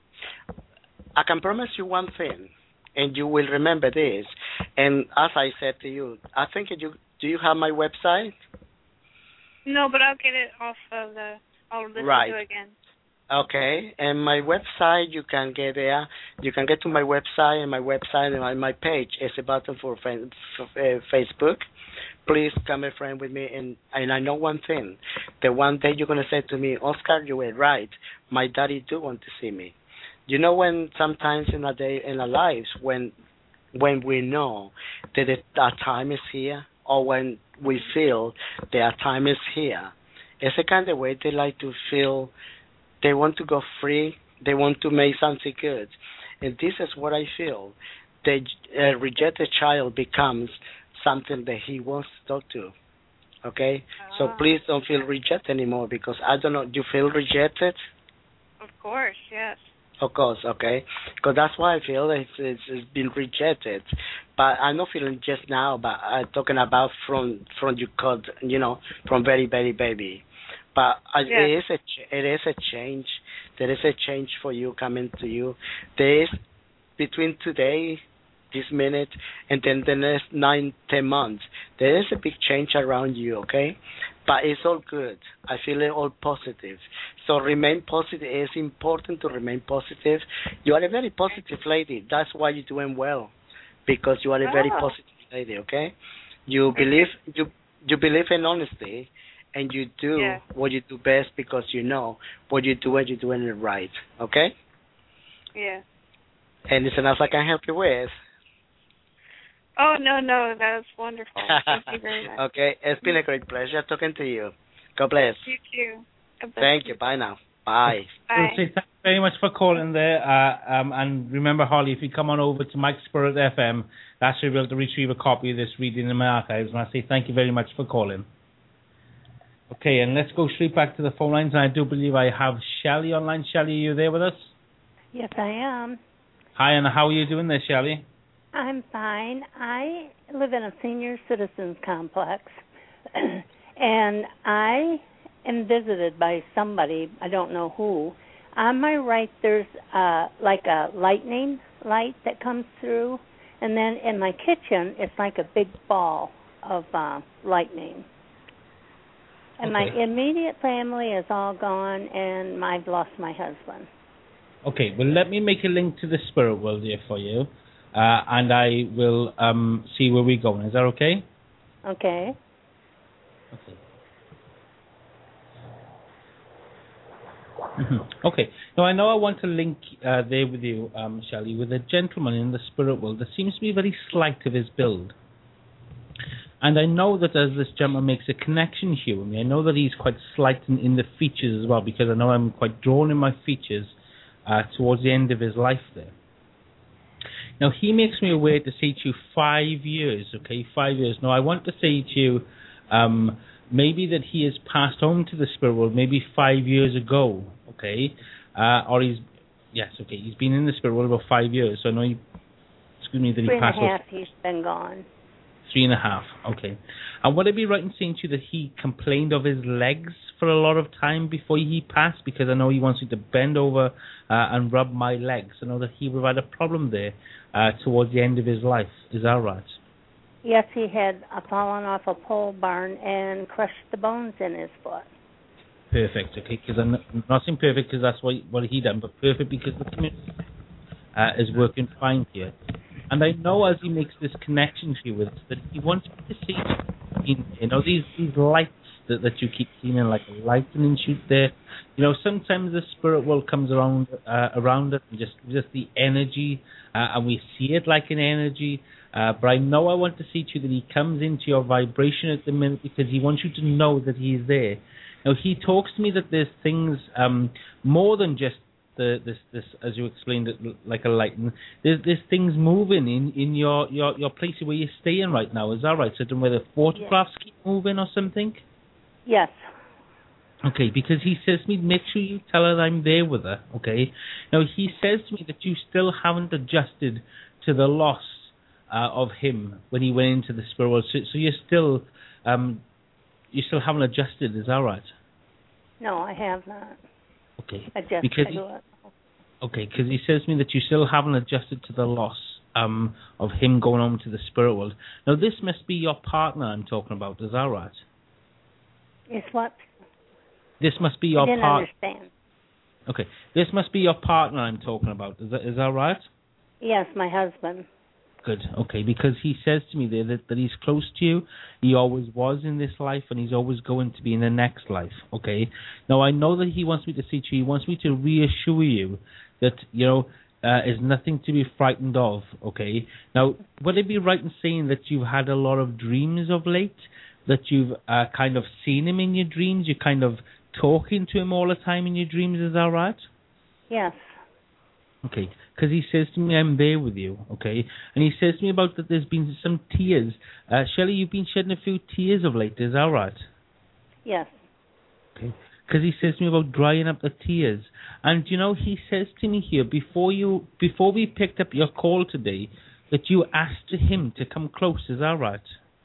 I can promise you one thing, and you will remember this. And as I said to you, I think do you have my website?
No, but I'll get it off of I'll listen to it again.
Okay, and my website, you can get there. You can get to my website, and my page is a button for Facebook. Please come a friend with me, and I know one thing. The one day you're going to say to me, Oscar, you were right. My daddy do want to see me. You know, when sometimes in our lives, when we know that our time is here, or when we feel that our time is here, it's the kind of way they like to feel. They want to go free. They want to make something good. And this is what I feel. The rejected child becomes something that he wants to talk to. Okay? So please don't feel rejected anymore, because I don't know, do you feel rejected?
Of course, yes.
Of course, okay. Because that's why I feel it's been rejected. But I'm not feeling just now, but I'm talking about from you called, from very, very baby. But it is a change. There is a change for you coming to you. There is, between today, this minute, and then the next 9-10 months, there is a big change around you, okay? But it's all good. I feel it all positive. So remain positive. It's important to remain positive. You are a very positive lady. That's why you're doing well, because you are a very positive lady, okay? You believe in honesty, and you do what you do best because you know what you do and you're doing it right, okay?
Yeah.
Anything else I can help you with?
Oh, no, that was wonderful. Thank you very much.
Okay, it's been a great pleasure talking to you. God bless.
You too. God bless.
Thank you. Bye now. Bye.
Bye.
Thank you very much for calling there. And remember, Holly, if you come on over to Mike Spirit FM, that's where you'll be able to retrieve a copy of this reading in my archives. And I say thank you very much for calling. Okay, and let's go straight back to the phone lines. And I do believe I have Shelley online. Shelley, are you there with us?
Yes, I am.
Hi, and how are you doing there, Shelley?
I'm fine. I live in a senior citizens complex, and I am visited by somebody, I don't know who. On my right, there's like a lightning light that comes through, and then in my kitchen, it's like a big ball of lightning. And my immediate family is all gone, and I've lost my husband.
Okay, well, let me make a link to the spirit world here for you, and I will see where we're going. Is that okay?
Okay.
Okay. Okay. Now, I know I want to link there with you, Shelley, with a gentleman in the spirit world that seems to be very slight of his build. And I know that as this gentleman makes a connection here with me, I know that he's quite slight in the features as well, because I know I'm quite drawn in my features towards the end of his life there. Now, he makes me aware to say to you 5 years, okay, 5 years. Now, I want to say to you maybe that he has passed on to the spirit world maybe 5 years ago, okay? Or he's been in the spirit world about 5 years. So I know that he passed on.
3.5 he's been gone.
3.5, okay. And would I be right in saying to you that he complained of his legs for a lot of time before he passed? Because I know he wants me to bend over and rub my legs. I know that he would have had a problem there towards the end of his life. Is that right?
Yes, he had fallen off a pole barn and crushed the bones in his foot.
Perfect, okay, because I'm not saying perfect because that's what he done, but perfect because the community is working fine here. And I know as he makes this connection to you with us that he wants me to see, these lights that you keep seeing, like a lightning shoot there. Sometimes the spirit world comes around us and just the energy, and we see it like an energy. But I know I want to see to you that he comes into your vibration at the minute because he wants you to know that he is there. Now, he talks to me that there's things more than just this, as you explained it, like a lightning. There's things moving in your place where you're staying right now. Is that right? So, where the photographs keep moving or something?
Yes.
Okay, because he says to me, make sure you tell her I'm there with her. Okay. Now, he says to me that you still haven't adjusted to the loss of him when he went into the spirit world. So you're still haven't adjusted. Is that right?
No, I have not.
Okay.
Adjusted
because he says to me that you still haven't adjusted to the loss of him going on to the spirit world. Now, this must be your partner I'm talking about. Is that right?
It's what?
This must be your partner.
I didn't understand.
Okay. This must be your partner I'm talking about. Is that right?
Yes, my husband.
Good. Okay, because he says to me there that he's close to you. He always was in this life, and he's always going to be in the next life. Okay. Now, I know that he wants me to say to you, he wants me to reassure you that, is nothing to be frightened of. Okay. Now, would it be right in saying that you've had a lot of dreams of late? That you've kind of seen him in your dreams? You're kind of talking to him all the time in your dreams, is that right?
Yes.
Okay, because he says to me, I'm there with you, okay? And he says to me about that there's been some tears. Shelley, you've been shedding a few tears of late, is that right?
Yes.
Okay, because he says to me about drying up the tears. And, he says to me here, before we picked up your call today, that you asked him to come close, is that right?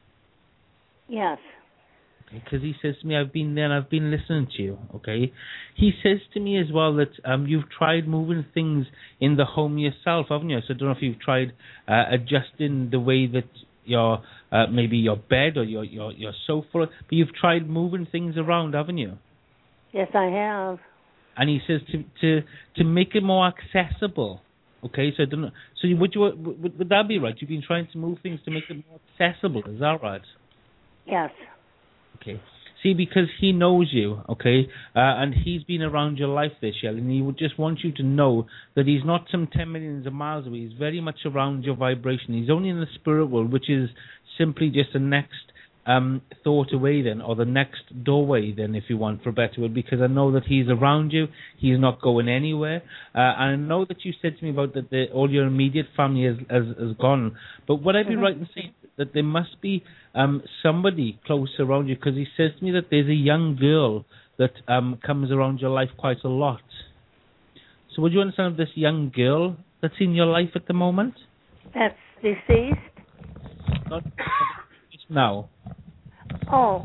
Yes.
Because he says to me, I've been there and I've been listening to you, okay? He says to me as well that you've tried moving things in the home yourself, haven't you? So I don't know if you've tried adjusting the way that your maybe your bed or your sofa, but you've tried moving things around, haven't you?
Yes, I have.
And he says to make it more accessible, okay? So I don't know. So would that be right? You've been trying to move things to make it more accessible, is that right?
Yes.
Okay. See, because he knows you, okay, and he's been around your life there, Shelley, and he would just want you to know that he's not some 10 millions of miles away. He's very much around your vibration. He's only in the spirit world, which is simply just the next thought away then, or the next doorway then, if you want, for a better word, because I know that he's around you. He's not going anywhere. And I know that you said to me about that all your immediate family has gone. But would I be right in saying that there must be somebody close around you? Because he says to me that there's a young girl that comes around your life quite a lot. So would you understand of this young girl that's in your life at the moment?
That's deceased?
Not just now.
Oh,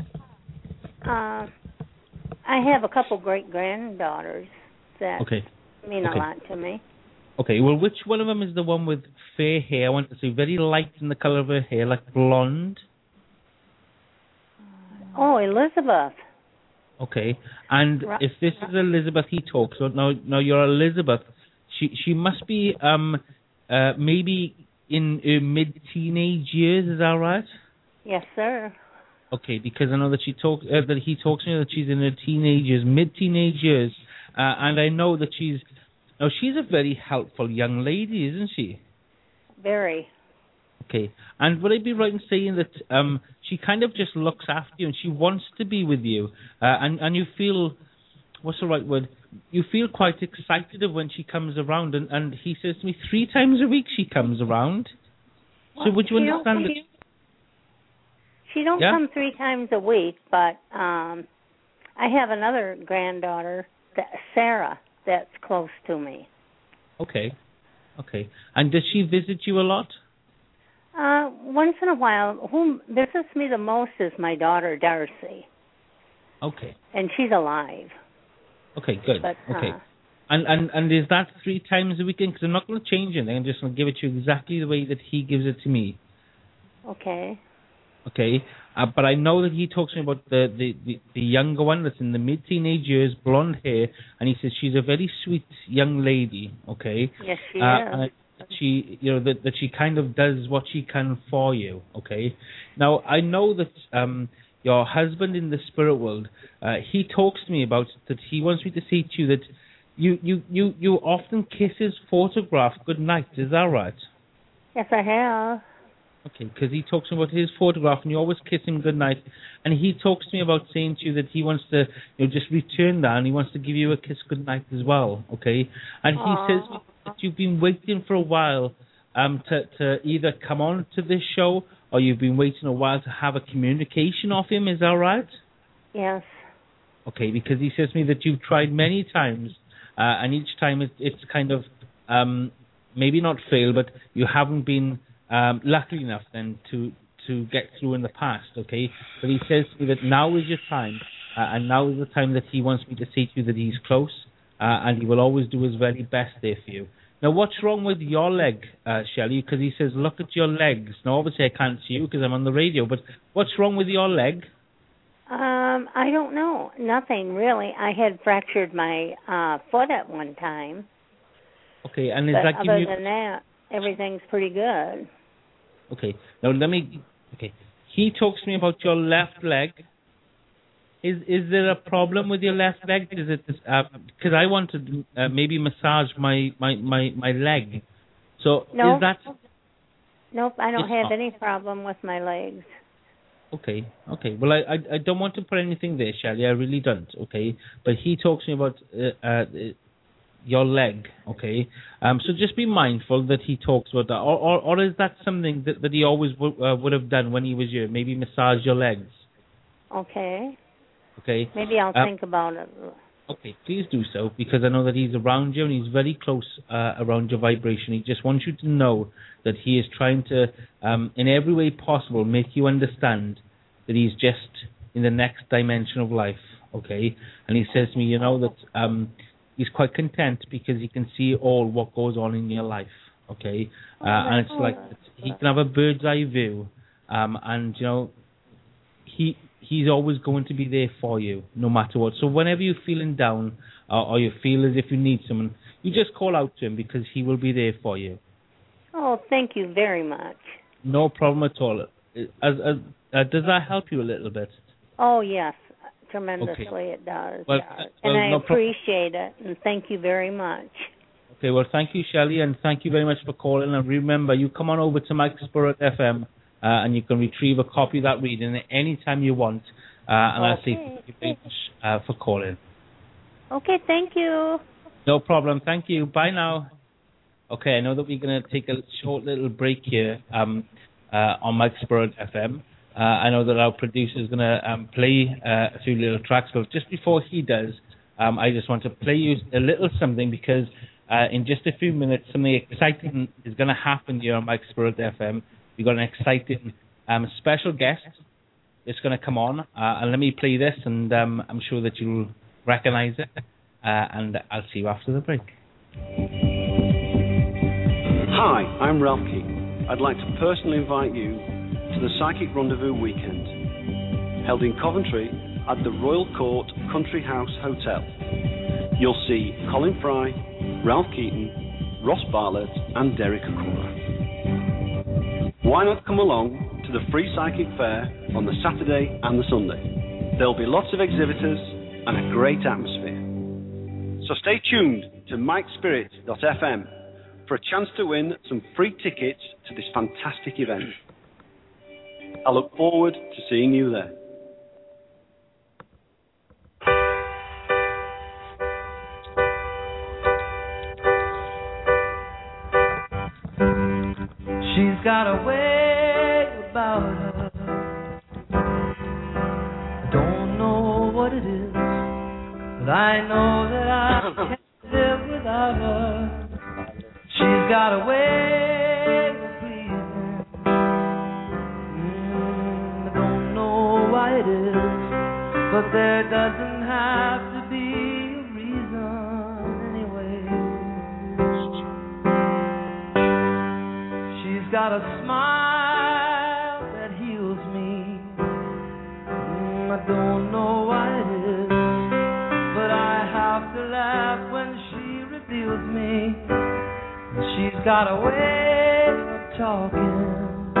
I have a couple great-granddaughters that mean a lot to me.
Okay, well, which one of them is the one with fair hair? I want to say very light in the color of her hair, like blonde.
Oh, Elizabeth.
Okay. And if this is Elizabeth he talks, so now you're Elizabeth, she must be maybe in her mid-teenage years, is that right?
Yes, sir.
Okay, because I know that he talks to me that she's in her mid-teenage years, and I know that she's a very helpful young lady, isn't she?
Very.
Okay, and would I be right in saying that she kind of just looks after you and she wants to be with you, and you feel, what's the right word? You feel quite excited of when she comes around, and he says to me 3 times a week she comes around. So would you understand that?
She don't come 3 times a week, but I have another granddaughter, Sarah, that's close to me.
Okay. And does she visit you a lot?
Once in a while. Who visits me the most is my daughter, Darcy.
Okay.
And she's alive.
Okay, good.
But,
okay. And is that 3 times a weekend? Because I'm not going to change anything. I'm just going to give it to you exactly the way that he gives it to me.
Okay.
Okay. But I know that he talks to me about the younger one that's in the mid-teenage years, blonde hair, and he says she's a very sweet young lady. Okay.
Yes, she is.
And she, that she kind of does what she can for you. Okay. Now I know that your husband in the spirit world, he talks to me about that. He wants me to say to you that you often kiss his photograph goodnight. Is that right?
Yes, I have.
Okay, because he talks about his photograph and you always kiss him goodnight. And he talks to me about saying to you that he wants to just return that and he wants to give you a kiss goodnight as well. Okay, and he says that you've been waiting for a while to either come on to this show or you've been waiting a while to have a communication of him. Is that right?
Yes.
Okay, because he says to me that you've tried many times and each time it's kind of maybe not failed, but you haven't been lucky enough then to get through in the past, okay? But he says to me that now is your time, and now is the time that he wants me to say to you that he's close, and he will always do his very best there for you. Now, what's wrong with your leg, Shelley? Because he says, look at your legs. Now, obviously, I can't see you because I'm on the radio, but what's wrong with your leg?
I don't know. Nothing, really. I had fractured my foot at one time.
Okay, and is
but
that
other than that, everything's pretty good.
Okay. Now Okay. He talks to me about your left leg. Is there a problem with your left leg? Is it because I want to maybe massage my leg? So
no.
Is that?
Nope. I don't have any problem with my legs.
Okay. Well, I don't want to put anything there, Shelley. I really don't. Okay. But he talks to me about your leg, okay? So just be mindful that he talks about that. Or is that something that he always would have done when he was here? Maybe massage your legs.
Okay.
Okay.
Maybe I'll think about it.
Okay, please do so, because I know that he's around you and he's very close around your vibration. He just wants you to know that he is trying to, in every way possible, make you understand that he's just in the next dimension of life, okay? And he says to me, that he's quite content because he can see all what goes on in your life, okay? And it's like he can have a bird's eye view, and he's always going to be there for you, no matter what. So whenever you're feeling down or you feel as if you need someone, you just call out to him because he will be there for you.
Oh, thank you very much.
No problem at all. Does that help you a little bit?
Oh, yes. Tremendously,
okay.
It does.
Well,
and I appreciate it, and thank you very much.
Okay, well, thank you, Shelley, and thank you very much for calling. And remember, you come on over to Mike Spirit FM, and you can retrieve a copy of that reading any time you want. And I'll say thank you very much for calling.
Okay, thank you.
No problem. Thank you. Bye now. Okay, I know that we're going to take a short little break here on Mike Spirit FM. I know that our producer is going to play a few little tracks, but just before he does, I just want to play you a little something because in just a few minutes, something exciting is going to happen here on Mike Spirit FM. We've got an exciting special guest that's going to come on, and let me play this, and I'm sure that you'll recognize it, and I'll see you after the break.
Hi, I'm Ralph Keaton. I'd like to personally invite you to the Psychic Rendezvous weekend, held in Coventry at the Royal Court Country House Hotel. You'll see Colin Fry, Ralph Keaton, Ross Bartlett and Derek Akura. Why not come along to the free psychic fair on the Saturday and the Sunday? There'll be lots of exhibitors and a great atmosphere. So stay tuned to MikeSpirit.fm for a chance to win some free tickets to this fantastic event. I look forward to seeing you there.
She's got a way about her. Don't know what it is, but I know that I can't live without her. She's got a way of pleasing. I don't know why it is, but there doesn't have to be a reason anyway. She's got a smile that heals me. I don't know why it is, but I have to laugh when she reveals me. She's got a way of talking.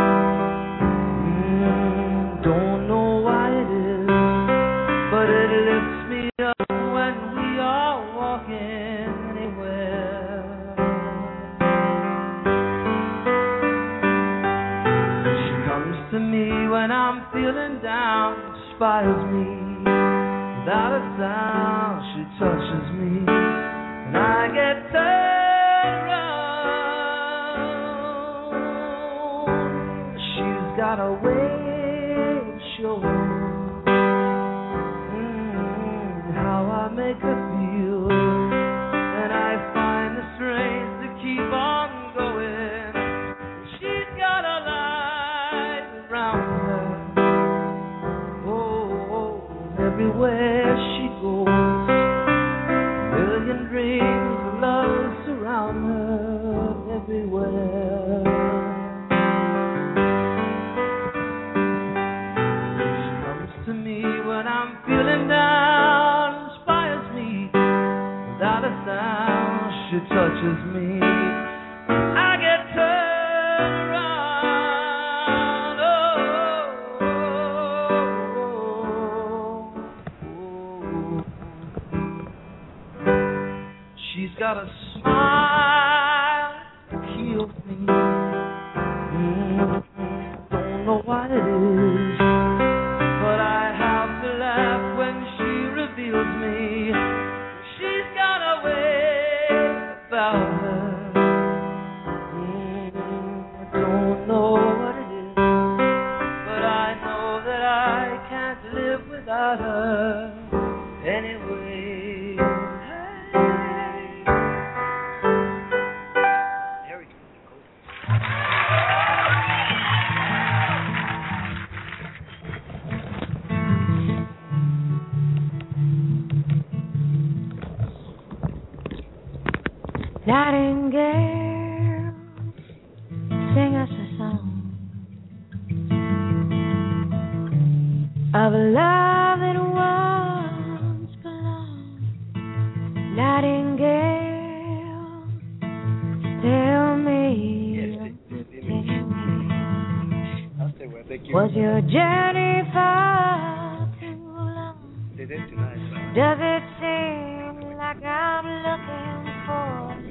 Don't know why it is, but it lifts me up when we are walking anywhere. She comes to me when I'm feeling down, inspires me. Without a sound, she touches me, and I get turned around. She's got a way of showing how I make her feel, and I find the strength to keep on going. She's got a light around her. Oh, everywhere she goes, a million dreams of love surround her everywhere. She comes to me when I'm feeling down, inspires me. Without a sound, she touches me. I get turned around. She's got a smile that heals me. Don't know what it is, but I have to laugh when she reveals me. She's got a way about her. I don't know what it is, but I know that I can't live without her anyway.
Nightingale, sing us a song of a love that once belonged. Nightingale, tell me, was your journey far too long? Does it seem like I'm looking for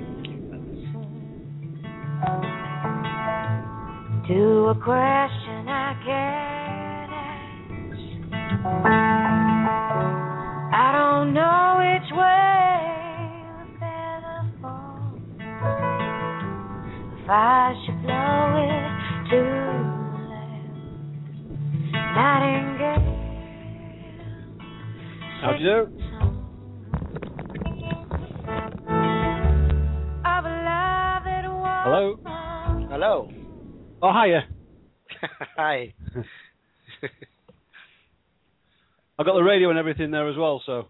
to a question I can't ask? I don't know which way the feather falls. If I should blow it to the left. Nightingale.
How do you do? Hello.
Hello.
Oh, hiya.
Hi.
I've got the radio and everything there as well, so.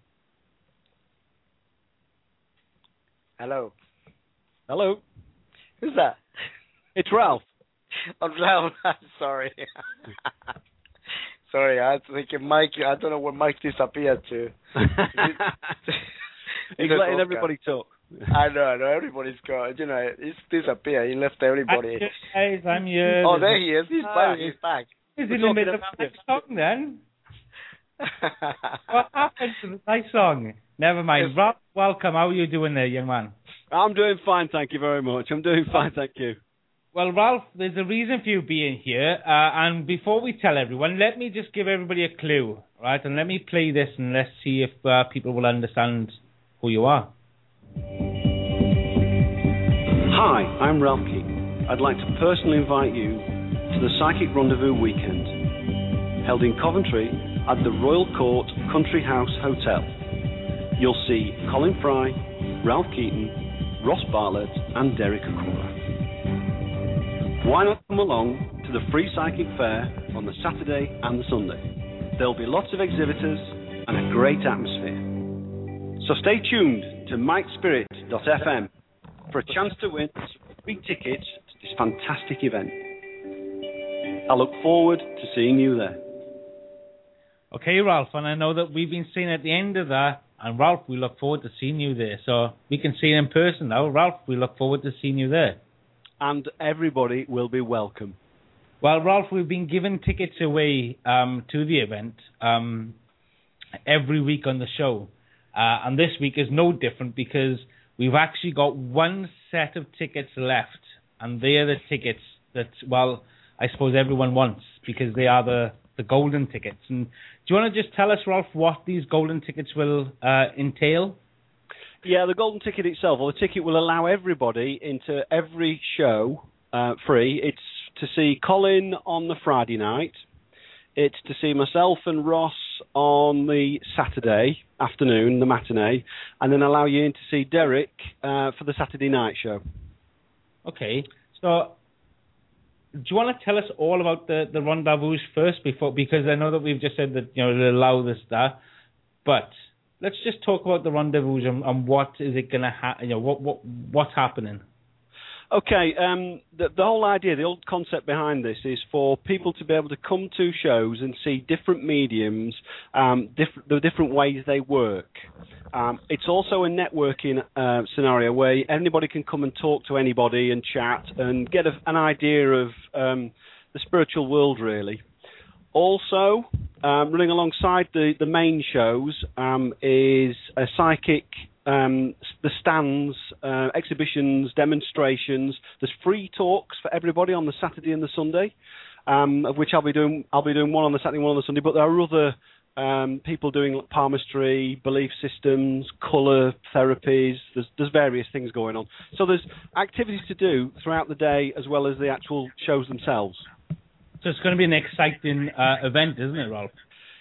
Hello.
Hello.
Who's that?
It's Ralph.
Oh, Ralph. I'm sorry. Sorry, I was thinking Mike. I don't know where Mike disappeared to.
He's letting everybody talk.
I know. Everybody's got. He's disappeared. He left everybody.
Guys, I'm here.
Oh, there he is. He's back.
He's in the middle of the next song then. What happened to the nice song? Never mind. Rob, welcome. How are you doing there, young man?
I'm doing fine, thank you very much. I'm doing fine, thank you.
Well, Ralph, there's a reason for you being here. And before we tell everyone, let me just give everybody a clue, right? And let me play this and let's see if people will understand who you are.
Hi, I'm Ralph Keaton. I'd like to personally invite you to the Psychic Rendezvous weekend, held in Coventry at the Royal Court Country House Hotel. You'll see Colin Fry, Ralph Keaton, Ross Bartlett and Derek Acorah. Why not come along to the free psychic fair on the Saturday and the Sunday? There'll be lots of exhibitors and a great atmosphere. So stay tuned to MikeSpirit.fm for a chance to win free tickets to this fantastic event. I look forward to seeing you there.
Okay, Ralph, and I know that we've been seeing at the end of that, and Ralph, we look forward to seeing you there. So we can see you in person now. Ralph, we look forward to seeing you there.
And everybody will be welcome.
Well, Ralph, we've been giving tickets away to the event every week on the show. And this week is no different because we've actually got one set of tickets left. And they are the tickets that, well, I suppose everyone wants because they are the golden tickets. And do you want to just tell us, Ralph, what these golden tickets will entail?
Yeah, the golden ticket itself, or the ticket will allow everybody into every show free. It's to see Colin on the Friday night. It's to see myself and Ross on the Saturday afternoon, the matinee, and then allow you in to see Derek for the Saturday night show. Okay,
so do you want to tell us all about the rendezvous first, because I know that we've just said that it'll allow this stuff, but let's just talk about the rendezvous and what is it going to happen? What's happening?
Okay, the whole idea, the old concept behind this is for people to be able to come to shows and see different mediums, the different ways they work. It's also a networking scenario where anybody can come and talk to anybody and chat and get an idea of the spiritual world, really. Also, running alongside the main shows is a psychic, the stands, exhibitions, demonstrations. There's free talks for everybody on the Saturday and the Sunday, of which I'll be doing one on the Saturday, one on the Sunday. But there are other people doing palmistry, belief systems, colour therapies. There's various things going on. So there's activities to do throughout the day as well as the actual shows themselves.
So it's going to be an exciting event, isn't it, Ralph?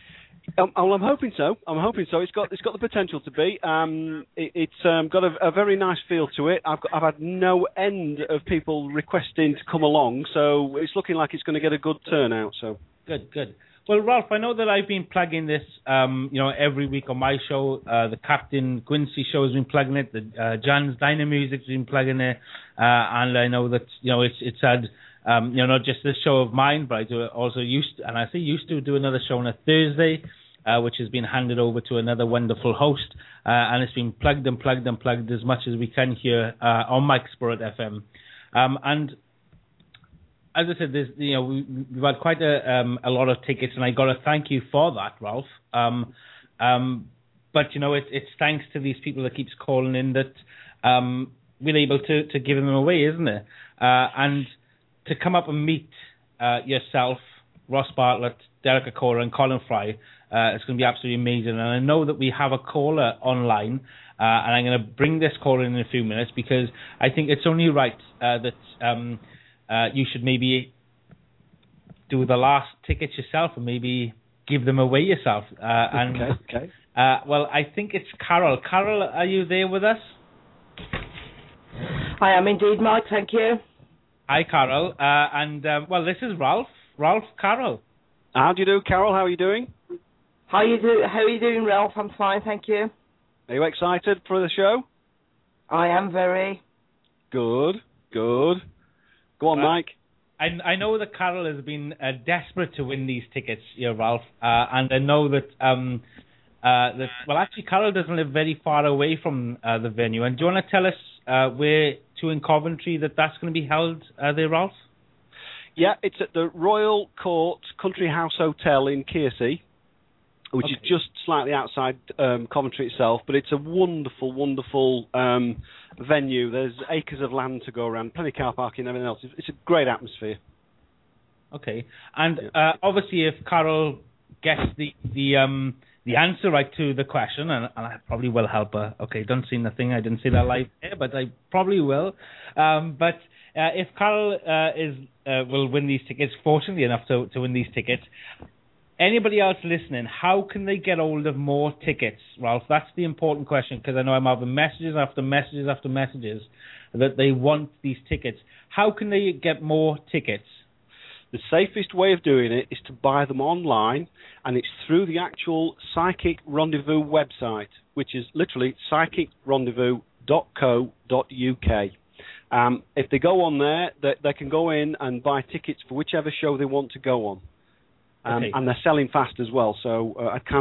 I'm hoping so. It's got the potential to be. It's got a very nice feel to it. I've had no end of people requesting to come along, so it's looking like it's going to get a good turnout. So
good. Well, Ralph, I know that I've been plugging this, every week on my show. The Captain Quincy show has been plugging it. The Jan's Diner Music's been plugging it, and I know that it's had. Not just this show of mine, but I also used to do another show on a Thursday, which has been handed over to another wonderful host, and it's been plugged as much as we can here on MikeSpirit.fm. And as I said, we've had quite a lot of tickets, and I got to thank you for that, Ralph. But it's thanks to these people that keeps calling in that we're able to give them away, isn't it? And to come up and meet yourself, Ross Bartlett, Derek Acorah, and Colin Fry, it's going to be absolutely amazing. And I know that we have a caller online, and I'm going to bring this caller in a few minutes because I think it's only right that you should maybe do the last tickets yourself and maybe give them away yourself.
Okay.
Well, I think it's Carol. Carol, are you there with us?
I am indeed, Mike. Thank you.
Hi, Carol. This is Ralph. Ralph, Carol.
How do you do, Carol? How are you doing?
How are you doing, Ralph? I'm fine, thank you.
Are you excited for the show?
I am very.
Good. Go on, Mike.
I know that Carol has been desperate to win these tickets, Ralph, and I know that actually Carol doesn't live very far away from the venue. And do you want to tell us where to in Coventry that's going to be held there, Ralph?
Yeah, it's at the Royal Court Country House Hotel in Kiersey, which is just slightly outside Coventry itself, but it's a wonderful, wonderful venue. There's acres of land to go around, plenty of car parking and everything else. It's a great atmosphere.
Okay, and obviously if Carol gets the answer right to the question, and I probably will help her. Okay, don't see nothing. I didn't see that live there, but I probably will. But if Carol will win these tickets, fortunately enough to win these tickets, anybody else listening, how can they get hold of more tickets, Ralph? That's the important question, because I know I'm having messages after messages after messages that they want these tickets. How can they get more tickets?
The safest way of doing it is to buy them online, and it's through the actual Psychic Rendezvous website, which is literally psychicrendezvous.co.uk. If they go on there, they can go in and buy tickets for whichever show they want to go on. And they're selling fast as well. So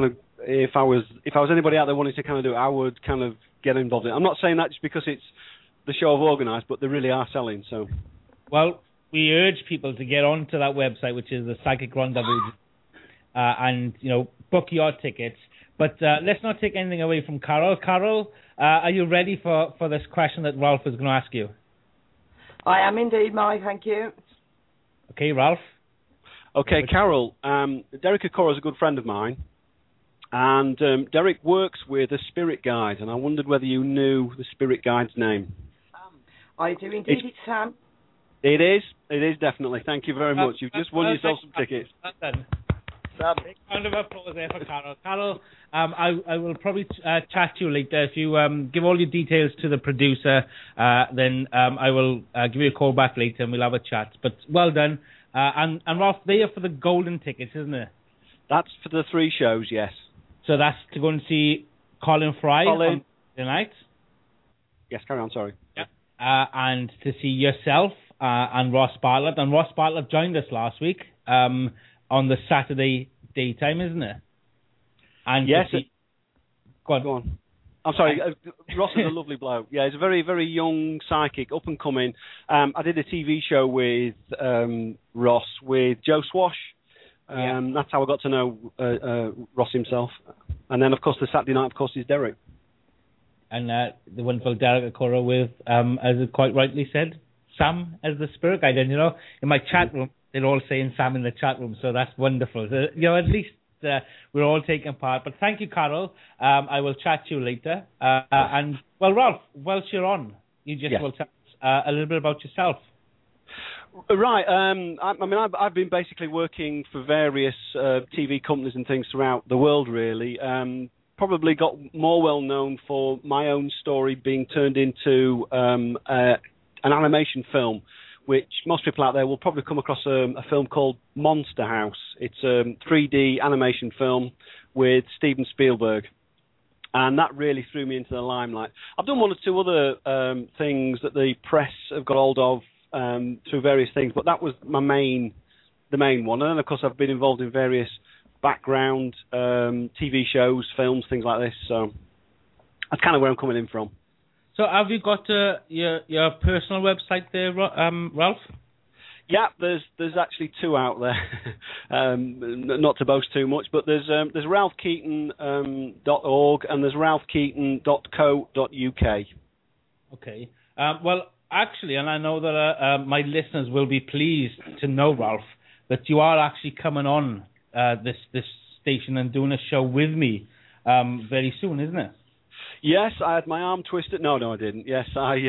if I was anybody out there wanting to kind of do it, I would kind of get involved in it. I'm not saying that just because it's the show I've organised, but they really are selling. So,
well, we urge people to get onto that website, which is the Psychic Rendezvous, and book your tickets. But let's not take anything away from Carol. Carol, are you ready for this question that Ralph is going to ask you?
I am indeed, Mike. Thank you.
Okay, Ralph.
Okay, Carol, Derek Okoro is a good friend of mine, and Derek works with a spirit guide, and I wondered whether you knew the spirit guide's name.
I do indeed, it's Sam.
It is definitely. Thank you very much. You've just won yourself some tickets.
Sam. Big round of applause there for Carol. Carol, I will probably chat to you later. If you give all your details to the producer, then I will give you a call back later and we'll have a chat. But well done. And Ralph, they are for the golden tickets, isn't it?
That's for the 3 shows, yes.
So that's to go and see Colin Fry on Thursday night?
Yes, carry on, sorry.
Yeah. And to see yourself and Ross Bartlett. And Ross Bartlett joined us last week on the Saturday daytime, isn't it? And
yes.
Go on.
I'm sorry, Ross is a lovely bloke. Yeah, he's a very, very young psychic, up and coming. I did a TV show with Ross, with Joe Swash. That's how I got to know Ross himself. And then, of course, the Saturday night, of course, is Derek. And
the wonderful Derek Okoro with, as it quite rightly said, Sam as the spirit guide. And, in my chat room, they're all saying Sam in the chat room, so that's wonderful. At least we're all taking part. But thank you, Carol. I will chat to you later. And, well, Ralph, whilst you're on, you just will tell us a little bit about yourself.
Right. I've been basically working for various TV companies and things throughout the world, really. Probably got more well known for my own story being turned into an animation film, which most people out there will probably come across a film called Monster House. It's a 3D animation film with Steven Spielberg. And that really threw me into the limelight. I've done 1 or 2 other things that the press have got hold of through various things, but that was the main one. And then, of course, I've been involved in various background TV shows, films, things like this. So that's kind of where I'm coming in from.
So have you got your personal website there, Ralph?
Yeah, there's actually 2 out there. Not to boast too much, but there's ralphkeaton.org and there's ralphkeaton.co.uk. Okay.
Well, actually, and I know that my listeners will be pleased to know, Ralph, that you are actually coming on this station and doing a show with me very soon, isn't it?
Yes, I had my arm twisted. No, I didn't. Yes,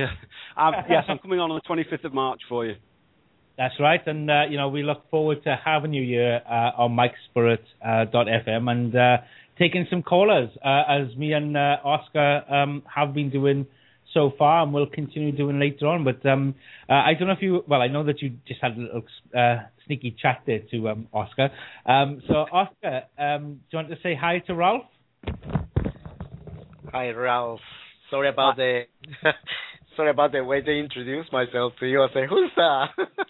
I'm coming on the 25th of March for you.
That's right, and we look forward to having you here on MikeSpirit.fm and taking some callers, as me and Oscar have been doing so far, and will continue doing later on. But I don't know if you. Well, I know that you just had a little sneaky chat there to Oscar. So, Oscar, do you want to say hi to Ralph?
Hi, Ralph. Sorry about the sorry about the way they introduced myself to you. I say, who's that?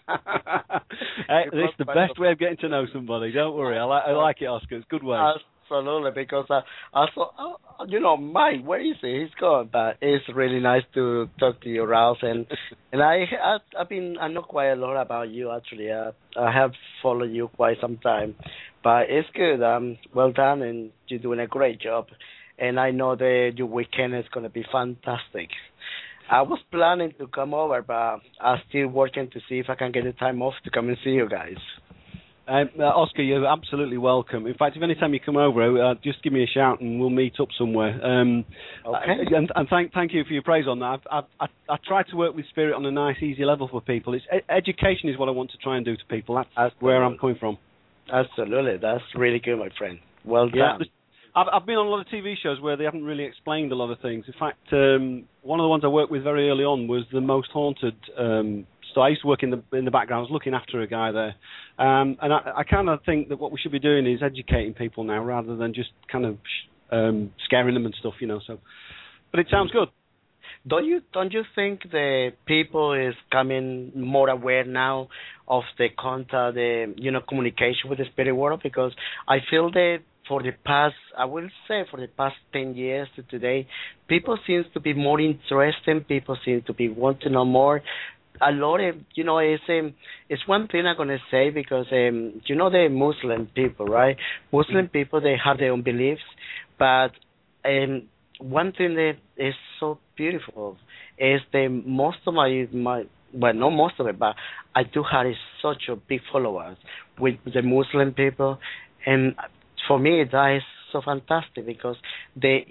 It's the best way of getting to know somebody. Don't worry. I like it, Oscar. It's a good way.
Absolutely, because I thought, Mike, where is he? He's gone. But it's really nice to talk to you, Ralph. And I know quite a lot about you, actually. I have followed you quite some time. But it's good. Well done, and you're doing a great job. And I know that your weekend is going to be fantastic. I was planning to come over, but I'm still working to see if I can get the time off to come and see you guys.
Oscar, you're absolutely welcome. In fact, if any time you come over, just give me a shout and we'll meet up somewhere.
Okay.
And thank you for your praise on that. I try to work with Spirit on a nice, easy level for people. Education is what I want to try and do to people. That's where I'm coming from.
Absolutely. That's really good, my friend. Well done.
Yeah, I've been on a lot of TV shows where they haven't really explained a lot of things. In fact, one of the ones I worked with very early on was The Most Haunted. So I used to work in the background. I was looking after a guy there. And I kind of think that what we should be doing is educating people now rather than just kind of scaring them and stuff, So, but it sounds good.
Don't you think the people is coming more aware now of the contact, communication with the spirit world? Because I feel that for the past 10 years to today, people seem to be more interested. People seem to be want to know more. A lot of, it's one thing I'm going to say because, the Muslim people, right? Muslim people, they have their own beliefs. But one thing that is so beautiful is that most of well, not most of it, but I do have such a big followers with the Muslim people. And for me, that is so fantastic because they're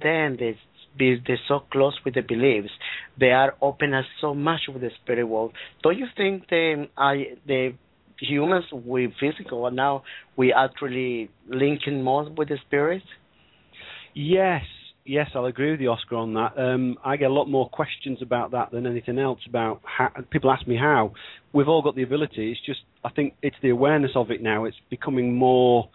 so close with the beliefs. They are open us so much with the spirit world. Don't you think the humans with physical now we actually linking more with the spirit?
Yes, I'll agree with you, Oscar, on that. I get a lot more questions about that than anything else. About how, people ask me how. We've all got the ability. It's just I think it's the awareness of it now. It's becoming more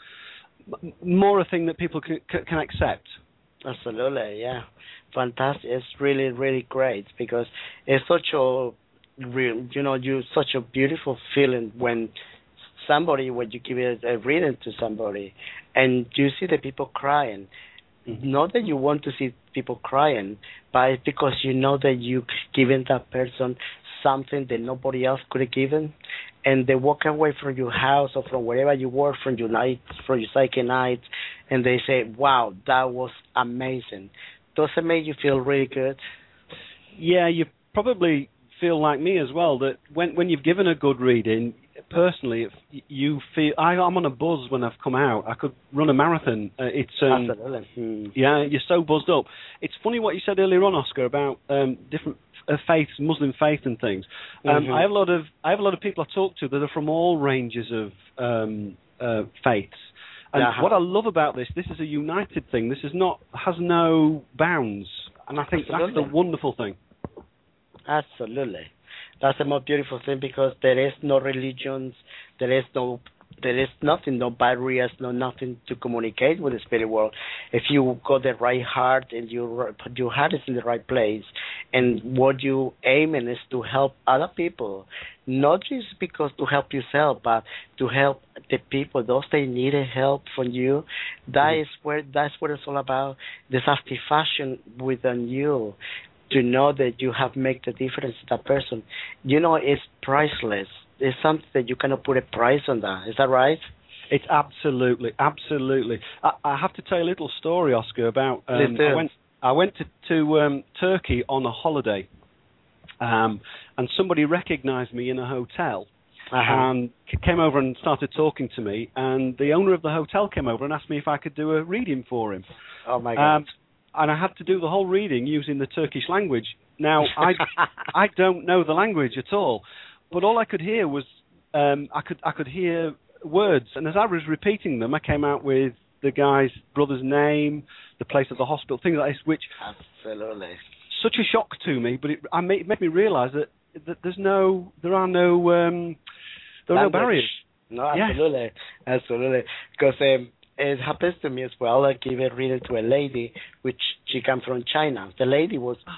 a thing that people can accept.
Absolutely, yeah. Fantastic. It's really, really great because it's such a real, such a beautiful feeling when you give it a reading to somebody and you see the people crying. Mm-hmm. Not that you want to see people crying, but it's because you know that you've given that person something that nobody else could have given. And they walk away from your house or from wherever you work, from your psychic night, and they say, wow, that was amazing. Does it make you feel really good?
Yeah, you probably feel like me as well, that when you've given a good reading, personally, you feel... I'm on a buzz when I've come out. I could run a marathon.
Absolutely.
Yeah, you're so buzzed up. It's funny what you said earlier on, Oscar, about different faiths, Muslim faith and things.
Mm-hmm.
I have a lot of people I talk to that are from all ranges of faiths. And what I love about this is a united thing. This has no bounds, and I think that's the wonderful thing.
Absolutely, that's the most beautiful thing because there is no religions, there is nothing, no barriers, nothing to communicate with the spirit world. If you got the right heart and your heart is in the right place, and what you aiming is to help other people, not just because to help yourself, but to help the people, those that need help from you. That's what it's all about. The satisfaction within you to know that you have made the difference to that person. It's priceless. It's something that you cannot put a price on that. Is that right?
It's absolutely. I have to tell you a little story, Oscar, about... I went to Turkey on a holiday, and somebody recognized me in a hotel and came over and started talking to me, and the owner of the hotel came over and asked me if I could do a reading for him.
Oh, my God.
And I had to do the whole reading using the Turkish language. Now, I don't know the language at all, but all I could hear was, I could hear words, and as I was repeating them, I came out with the guy's brother's name, the place of the hospital, things like this, which...
Absolutely.
Such a shock to me, but it made me realise that there are no barriers.
No, absolutely. Yes. Absolutely. Because it happens to me as well. I give a reading to a lady, which she comes from China. The lady was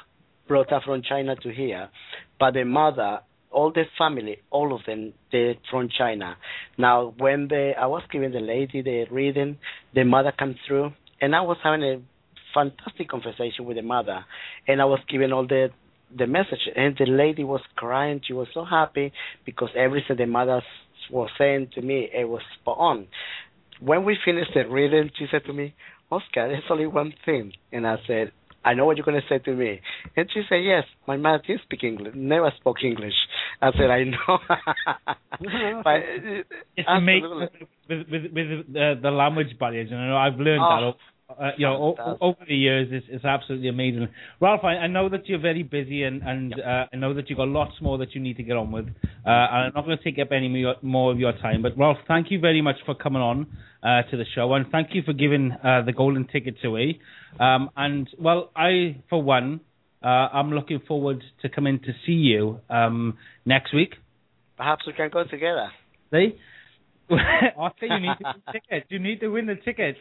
brought up from China to here, but the mother, all the family, all of them, they're from China. Now, when I was giving the lady the reading, the mother came through, and I was having a fantastic conversation with the mother, and I was giving all the message, and the lady was crying. She was so happy because everything the mother was saying to me, it was spot on. When we finished the reading, she said to me, Oscar, there's only one thing. And I said, I know what you're going to say to me. And she said, yes, my mother did speak English, never spoke English. I said, I know. But,
it's amazing with the language barriers. You know, I've learned that. Over the years, it's absolutely amazing. Ralph, I know that you're very busy, and I know that you've got lots more that you need to get on with. And I'm not going to take up any more of your time. But Ralph, thank you very much for coming on to the show, and thank you for giving the golden tickets away. And well, I, for one, I'm looking forward to coming to see you next week.
Perhaps we can go together.
See? Oscar, you need to win the tickets. You need to win the tickets.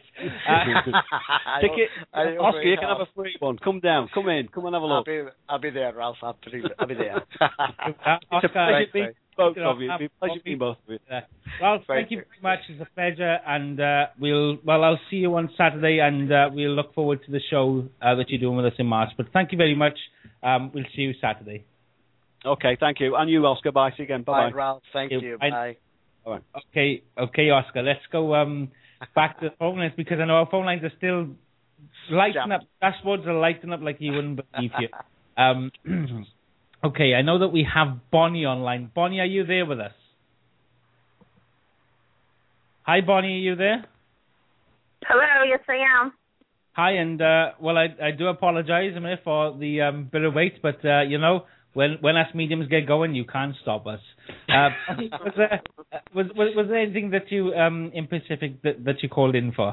Oscar, you can have a free one. Come down. Come in. Come and have a look.
I'll be there, Ralph. I'll be there.
It's a pleasure
being both of you. Pleasure being both of you.
Well, thank you very much. It's a pleasure, and I'll see you on Saturday, and we'll look forward to the show that you're doing with us in March. But thank you very much. We'll see you Saturday.
Okay, thank you. And you, Oscar. Bye. See you again. Bye,
Ralph. Thank you. Bye.
All right.
Okay, Oscar. Let's go back to the phone lines, because I know our phone lines are still lighting up. Dashboards are lighting up like you wouldn't believe you. Okay, I know that we have Bonnie online. Bonnie, are you there with us? Hi, Bonnie. Are you there?
Hello. Yes, I am.
Hi, and I do apologize for the bit of wait, but when us mediums get going, you can't stop us. Was there anything that you in Pacific that you called in for?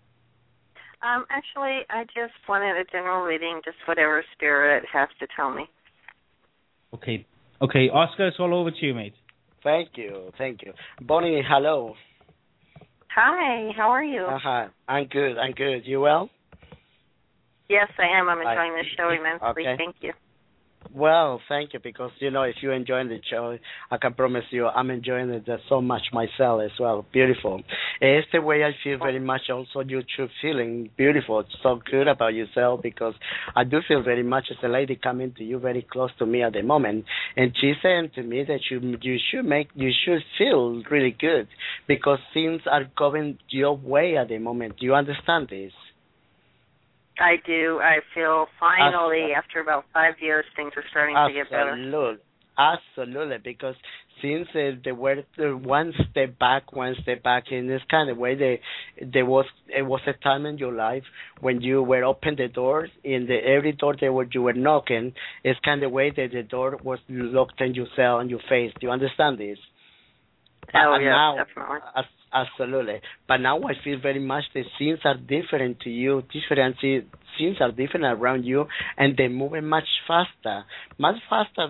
Actually, I just wanted a general reading, just whatever Spirit has to tell me.
Okay, Oscar, it's all over to you, mate.
Thank you. Bonnie, hello.
Hi, how are you?
Hi, I'm good. You well?
Yes, I am. I'm enjoying the show immensely.
Okay.
Thank you.
Well, thank you, because, if you're enjoying the show, I can promise you I'm enjoying it so much myself as well. Beautiful. It's the way I feel very much also you should feeling beautiful, so good about yourself, because I do feel very much as a lady coming to you very close to me at the moment, and she's saying to me that you should feel really good, because things are going your way at the moment. Do you understand this?
I do. I feel finally, after about 5 years, things are starting to get better.
Absolutely, because since they were one step back, in this kind of way, it was a time in your life when you were open the doors, in every door you were knocking, it's kind of way that the door was locked in yourself and your face. Do you understand this?
Oh, yeah, definitely.
Absolutely. But now I feel very much that things are different to you, things are different around you, and they're moving much faster, much faster,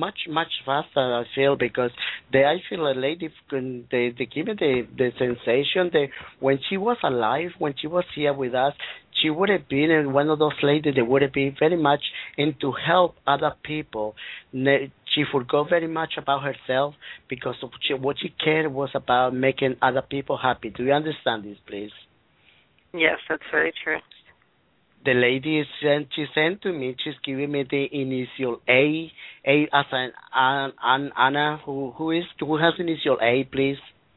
I feel, because I feel a lady, they give me the sensation that when she was alive, when she was here with us, she would have been one of those ladies that would have been very much into help other people. She forgot very much about herself, because what she cared was about making other people happy. Do you understand this, please?
Yes, that's very true.
The lady she sent to me, she's giving me the initial A as an Anna. Who has initial A, please?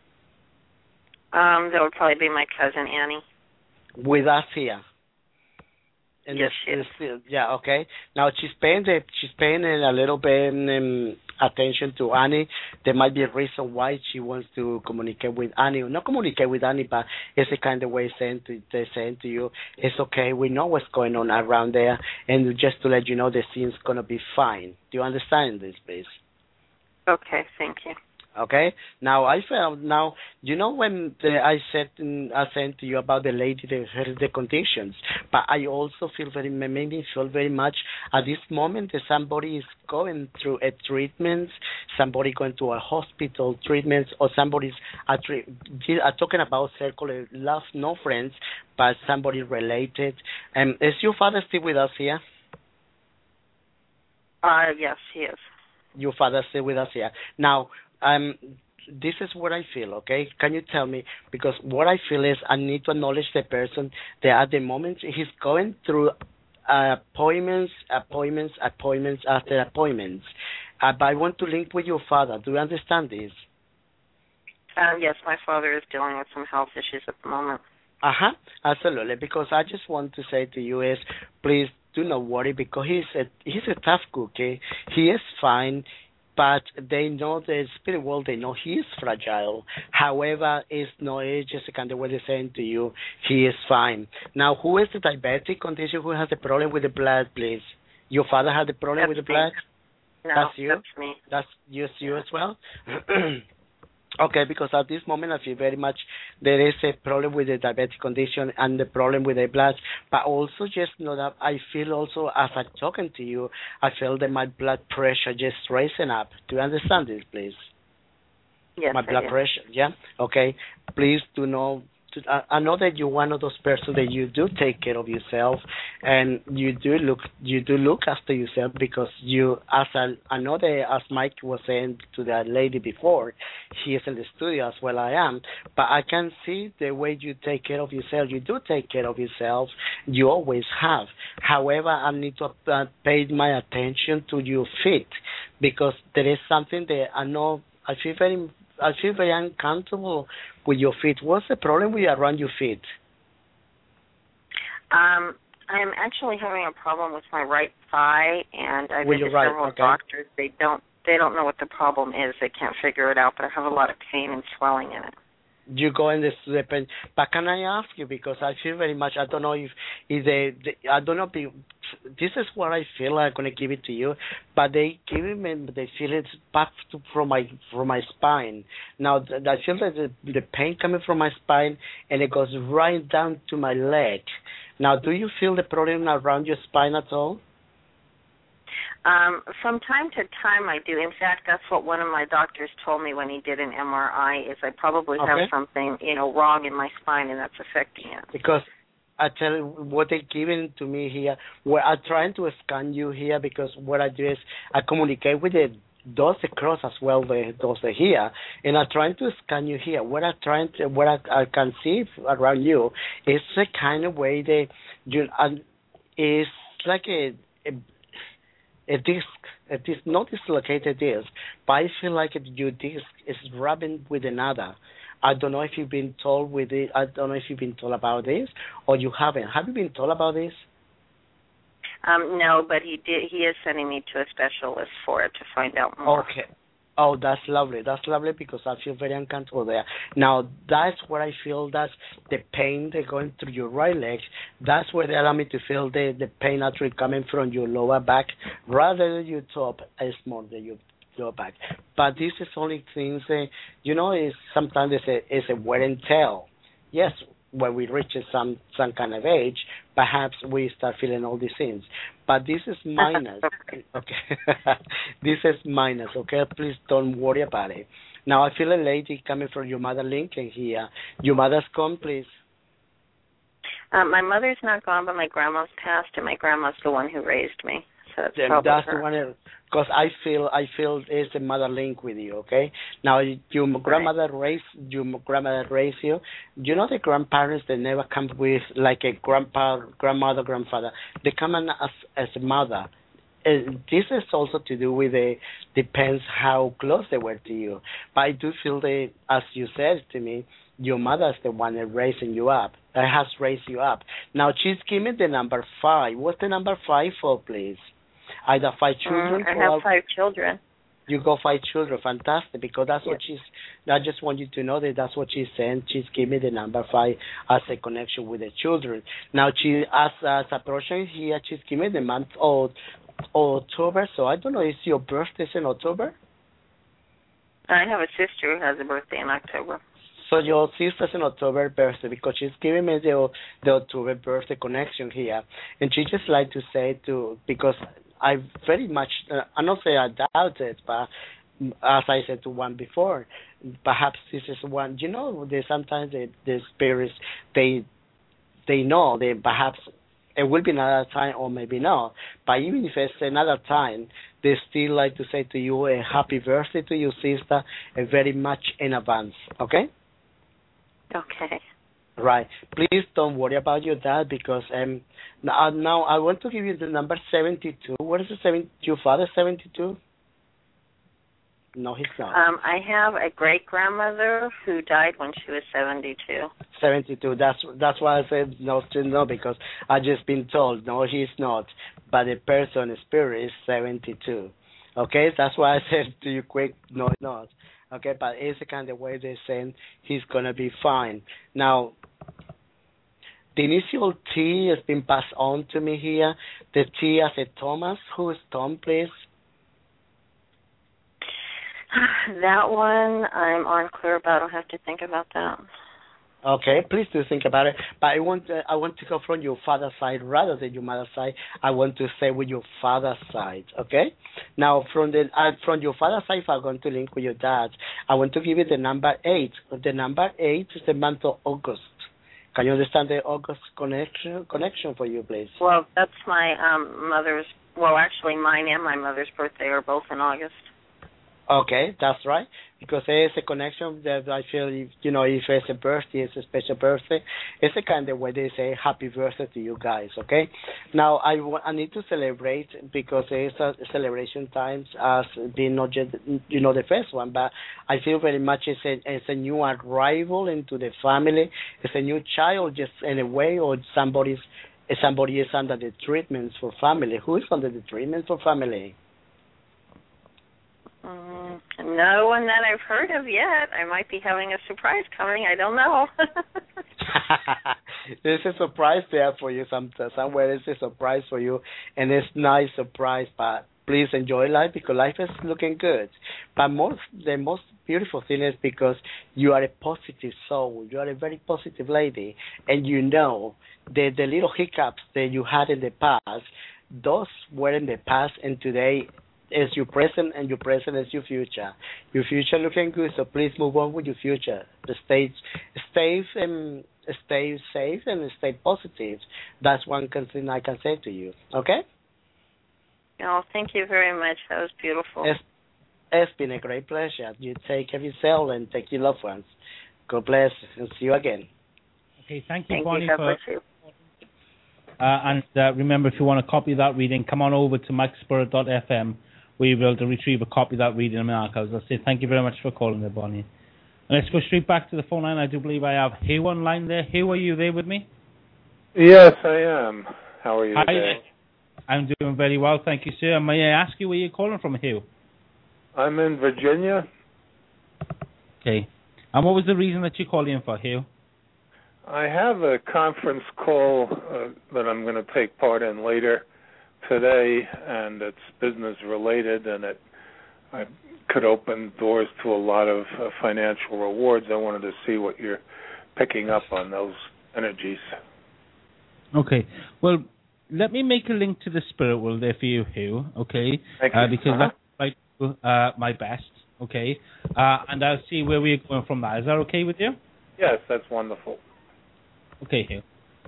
That would probably be my cousin Annie.
With us here. And
yes, she is.
Yeah, okay. Now she's paying a little bit attention to Annie. There might be a reason why she wants to communicate with Annie. Not communicate with Annie, but it's a kind of way they're saying to you, it's okay, we know what's going on around there, and just to let you know the scene's going to be fine. Do you understand this, please?
Okay, thank you.
Okay. Now I found when I said to you about the lady that had the conditions, but I also made me feel very much at this moment that somebody is going through a treatment, somebody going to a hospital treatment, or somebody's talking about circle of love, no friends, but somebody related. Is your father still with us here?
Yes, he is.
Your father is still with us here. Now, this is what I feel, okay? Can you tell me? Because what I feel is I need to acknowledge the person that at the moment he's going through appointments after appointments. But I want to link with your father. Do you understand this?
Yes, my father is dealing with some health issues at the moment.
Absolutely. Because I just want to say to you is, please do not worry, because he's a tough cookie. He is fine, but they know the spirit world. They know he is fragile. However, it's just a kind of way they're saying to you, he is fine. Now, who is the diabetic condition? Who has the problem with the blood, please? Your father had the problem with the blood?
No,
that's you.
That's me.
That's you as well. Okay, because at this moment I feel very much there is a problem with the diabetic condition and the problem with the blood, but also just know that I feel also as I'm talking to you, I feel that my blood pressure just raising up. Do you understand this, please?
Yes,
my blood pressure, yeah? Okay, please do know. I know that you're one of those persons that you do take care of yourself, and you do look after yourself, because you, I know that as Mike was saying to that lady before, he is in the studio as well I am, but I can see the way you take care of yourself. You do take care of yourself. You always have. However, I need to pay my attention to your feet, because there is something that I know I feel very uncomfortable with your feet. What's the problem with around your feet?
I'm actually having a problem with my right thigh, and I've been to several doctors. They don't know what the problem is. They can't figure it out, but I have a lot of pain and swelling in it.
You go in the pain, but can I ask you, because I feel very much, I don't know if I don't know if this is what I feel. I'm gonna give it to you, but they feel it's back from my spine. Now I feel that the pain coming from my spine, and it goes right down to my leg. Now, do you feel the problem around your spine at all?
From time to time I do. In fact, that's what one of my doctors told me when he did an MRI, is I probably have something, wrong in my spine, and that's affecting it.
Because I tell you what they're giving to me here, where I'm trying to scan you here, because what I do is I communicate with those across as well, those here, and I'm trying to scan you here. What I can see around you is the kind of way that it's like a disc, not dislocated disc, but I feel like your disc is rubbing with another. I don't know if you've been told I don't know if you've been told about this, or you haven't. Have you been told about this?
No, but he is sending me to a specialist for it to find out more.
Okay. Oh, that's lovely. That's lovely, because I feel very uncomfortable there. Now, that's what I feel. That's the pain that's going through your right leg. That's where they allow me to feel the pain actually coming from your lower back, rather than your top. It's more than your lower back. But this is only things that, is sometimes it's a wear and tear. Yes, when we reach some kind of age, perhaps we start feeling all these things. But this is minus. Okay. This is minus, okay? Please don't worry about it. Now, I feel a lady coming from your mother, Lincoln, here. Your mother's gone, please.
My mother's not gone, but my grandma's passed, and my grandma's the one who raised me. So that's
the one, because I feel it's a mother link with you, okay? Now, your grandmother raised you. You know the grandparents, they never come with like a grandmother, grandfather. They come in as a mother. This is also to do with depends how close they were to you. But I do feel that, as you said to me, your mother is the one that raising you up. That has raised you up. Now, she's giving the number 5. What's the number 5 for, please? Either 5 children.
I have 5 children.
You got 5 children, fantastic. Because that's what I just want you to know that's what she's saying. She's giving the number 5 as a connection with the children. Now, as approaching here, she's giving the month of October. So I don't know, is your birthday in October?
I have a sister who has a birthday in October.
So your sister's in October birthday, because she's giving me the October birthday connection here, and she just like to say because I very much, I'm not saying I doubt it, but as I said to one before, perhaps this is one, sometimes the spirits, they know, they perhaps It will be another time or maybe not. But even if it's another time, they still like to say to you a happy birthday to your sister, very much in advance. Okay?
Okay.
Right. Please don't worry about your dad because now I want to give you the number 72. What is your father 72? No, he's not.
I have a great-grandmother who died when she was 72.
72. That's why I said no because I just been told no, he's not. But the person, spirit, is 72. Okay, that's why I said to you quick, no, it's not. Okay, but it's the kind of way they're saying he's gonna be fine. Now, the initial T has been passed on to me here. The T as a Thomas. Who is Tom, please?
That one I'm unclear about. I'll have to think about that.
Okay, please do think about it. But I want to go from your father's side rather than your mother's side. I want to stay with your father's side. Okay. Now from your father's side, if I'm going to link with your dad, I want to give you the number 8. The number 8 is the month of August. Can you understand the August connection for you, please?
Well, that's my mother's. Well, actually, mine and my mother's birthday are both in August.
Okay, that's right. Because there is a connection that I feel, if it's a birthday, it's a special birthday. It's the kind of way they say happy birthday to you guys, okay? Now, I need to celebrate because it's a celebration times as being not just, the first one, but I feel very much it's a new arrival into the family. It's a new child just in a way, or somebody is under the treatments for family. Who is under the treatment for family?
No one that I've heard of yet. I might be having a surprise coming. I don't know.
There's a surprise there for you somewhere. There's a surprise for you, and it's a nice surprise, but please enjoy life because life is looking good. But the most beautiful thing is because you are a positive soul. You are a very positive lady, and the little hiccups that you had in the past, those were in the past, and today is your present, and your present is your future. Your future looking good, so please move on with your future. Stay safe and stay positive. That's one thing I can say to you. Okay?
Oh, thank you very much. That was beautiful.
It's been a great pleasure. You take care of yourself and take your loved ones. God bless and see you again.
Okay, thank you, Bonnie. And remember, if you want a copy of that reading, come on over to MikeSpirit.fm. We'll be able to retrieve a copy of that reading in my archives. I'll say thank you very much for calling there, Bonnie. And let's go straight back to the phone line. I do believe I have Hugh on line there. Hugh, are you there with me?
Yes, I am. How are you today?
I'm doing very well, thank you, sir. May I ask you where you're calling from, Hugh?
I'm in Virginia.
Okay. And what was the reason that you're calling in for, Hugh?
I have a conference call that I'm going to take part in later today, and it's business related, and I could open doors to a lot of financial rewards. I wanted to see what you're picking up on those energies.
Okay. Well, let me make a link to the spirit world there for you, Hugh, okay?
Thank you.
Because that's what I do my best, okay? And I'll see where we're going from that. Is that okay with you?
Yes, that's wonderful.
Okay, Hugh.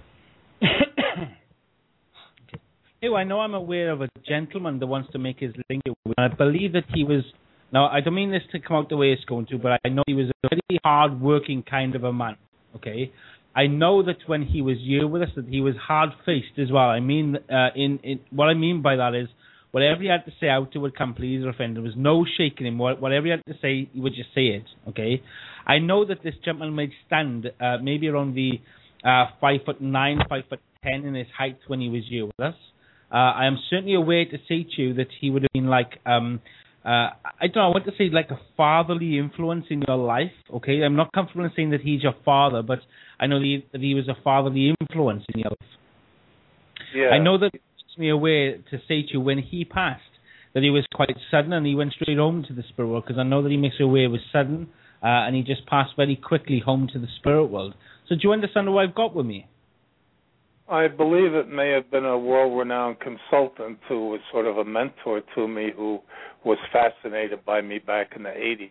Hugh, I know I'm aware of a gentleman that wants to make his link. I believe that he was... Now, I don't mean this to come out the way it's going to, but I know he was a very hard-working kind of a man, okay? I know that when he was here with us, that he was hard-faced as well. I mean, what I mean by that is, whatever he had to say out, it would come please or offend. There was no shaking him. Whatever he had to say, he would just say it, okay? I know that this gentleman might stand maybe around the 5'9", 5'10" in his height when he was here with us. I am certainly aware to say to you that he would have been like, I don't know, I want to say like a fatherly influence in your life, okay? I'm not comfortable in saying that he's your father, but I know that he was a fatherly influence in your life.
Yeah.
I know that it makes me aware to say to you when he passed that he was quite sudden and he went straight home to the spirit world, because I know that he makes me aware it was sudden and he just passed very quickly home to the spirit world. So do you understand what I've got with me?
I believe it may have been a world-renowned consultant who was sort of a mentor to me, who was fascinated by me back in the 80s.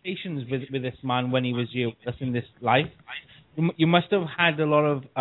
conversations with this man when he was here with us in this life. You must have had a lot of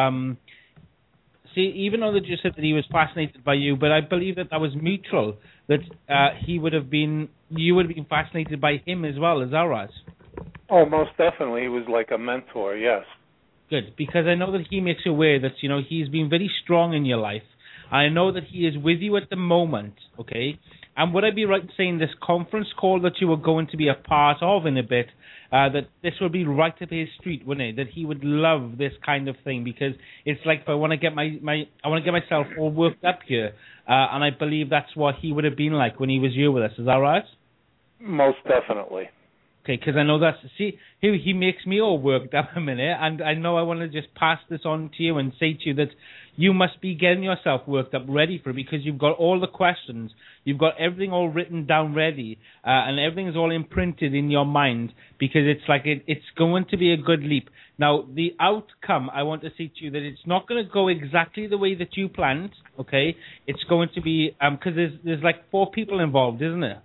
see, even though that you said that he was fascinated by you, but I believe that was mutual. That you would have been fascinated by him as well. Is that right?
Oh, most definitely. He was like a mentor. Yes. Good,
because I know that he makes you aware that he's been very strong in your life. I know that he is with you at the moment. Okay. And would I be right in saying this conference call that you were going to be a part of in a bit, that this would be right up his street, wouldn't it? That he would love this kind of thing, because it's like, if I want to get I want to get myself all worked up here, and I believe that's what he would have been like when he was here with us. Is that right?
Most definitely.
Okay, because I know that's, see, he makes me all worked up a minute, and I know I want to just pass this on to you and say to you that you must be getting yourself worked up ready for it, because you've got all the questions, you've got everything all written down ready, and everything is all imprinted in your mind, because it's like it's going to be a good leap. Now, the outcome, I want to say to you that it's not going to go exactly the way that you planned, okay? It's going to be, because there's like 4 people involved, isn't it?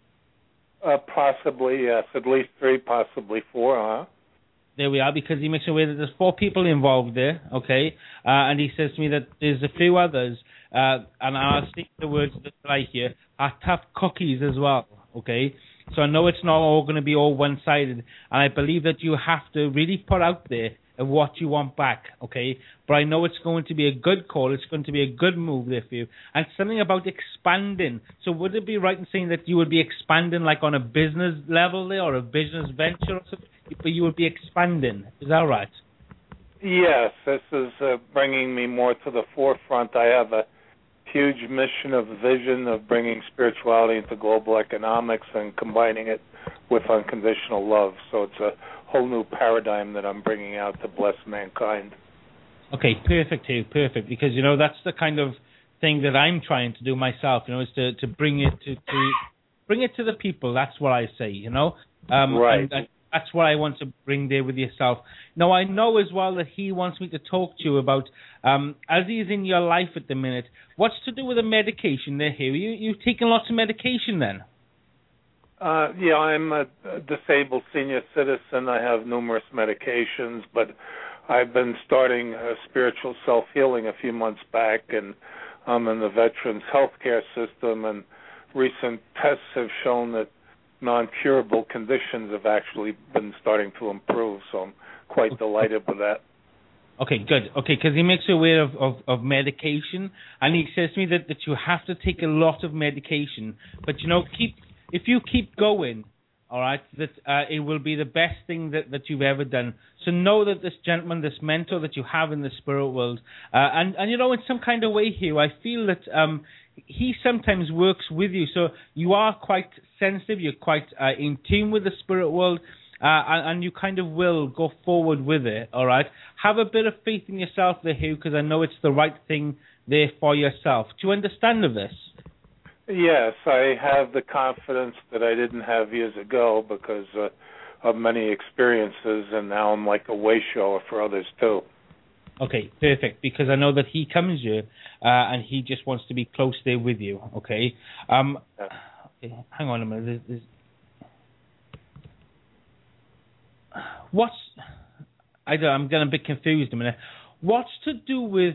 Possibly, yes. At least 3, possibly 4, huh?
There we are, because he makes aware that there's 4 people involved there, okay? And he says to me that there's a few others, and I'll stick the words that I hear, are tough cookies as well, okay? So I know it's not all going to be all one-sided, and I believe that you have to really put out there of what you want back, okay? But I know it's going to be a good call. It's going to be a good move there for you. And something about expanding. So would it be right in saying that you would be expanding like on a business level there, or a business venture or something? But you would be expanding. Is that right?
Yes. This is bringing me more to the forefront. I have a huge mission of vision of bringing spirituality into global economics and combining it with unconditional love. So it's a whole new paradigm that I'm bringing out to bless mankind.
Okay, perfect, Hugh, perfect. Because that's the kind of thing that I'm trying to do myself. Is to bring it to bring it to the people. That's what I say.
Right.
And that's what I want to bring there with yourself. Now, I know as well that he wants me to talk to you about, as he's in your life at the minute, what's to do with the medication there, Hugh? You've taken lots of medication then?
Yeah, I'm a disabled senior citizen. I have numerous medications, but I've been starting spiritual self-healing a few months back, and I'm in the Veterans Healthcare System, and recent tests have shown that non-curable conditions have actually been starting to improve, so I'm quite delighted with that.
Okay, good. Okay, because he makes you aware of medication, and he says to me that you have to take a lot of medication, but if you keep going, all right, that it will be the best thing that you've ever done. So know that this gentleman, this mentor that you have in the spirit world, and in some kind of way, Hugh, I feel that he sometimes works with you. So you are quite sensitive, you're quite in tune with the spirit world, and you kind of will go forward with it, all right? Have a bit of faith in yourself there, Hugh, because I know it's the right thing there for yourself. Do you understand of this?
Yes, I have the confidence that I didn't have years ago because of many experiences, and now I'm like a way shower for others too.
Okay, perfect, because I know that he comes here and he just wants to be close there with you, okay? Okay, hang on a minute. I'm getting a bit confused a minute. What's to do with,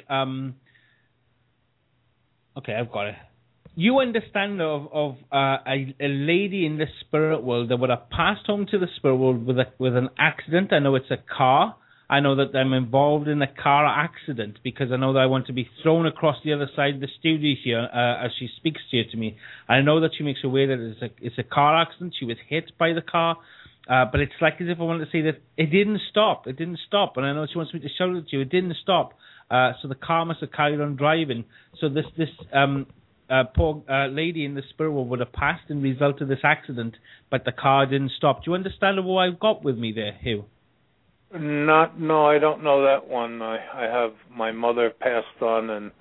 okay, I've got it. You understand of a lady in the spirit world that would have passed home to the spirit world with an accident. I know it's a car. I know that I'm involved in a car accident because I know that I want to be thrown across the other side of the studio here as she speaks to me. I know that she makes aware that it's a car accident. She was hit by the car. But it's like as if I wanted to say that it didn't stop. It didn't stop. And I know she wants me to shout it to you. It didn't stop. So the car must have carried on driving. So this poor lady in the spirit world would have passed in result of this accident, but the car didn't stop. Do you understand what I've got with me there, Hugh?
No, I don't know that one. I have my mother passed on in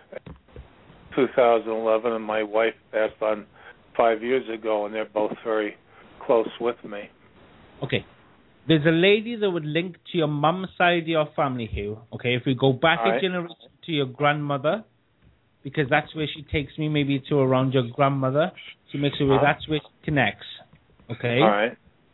2011, and my wife passed on 5 years ago, and they're both very close with me.
Okay. There's a lady that would link to your mum's side of your family, Hugh. Okay, if we go back a generation to your grandmother, because that's where she takes me, maybe to around your grandmother. She makes it where that's where she connects. Okay?
All right.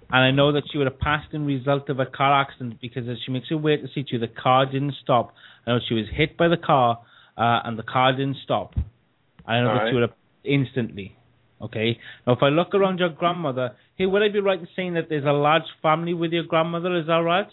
And I know that she would have passed in result of a car accident because as she makes her way to see you, the car didn't stop. I know she was hit by the car and the car didn't stop. I know that she would have instantly. Okay. Now, if I look around your grandmother, hey, would I be right in saying that there's a large family with your grandmother? Is that right?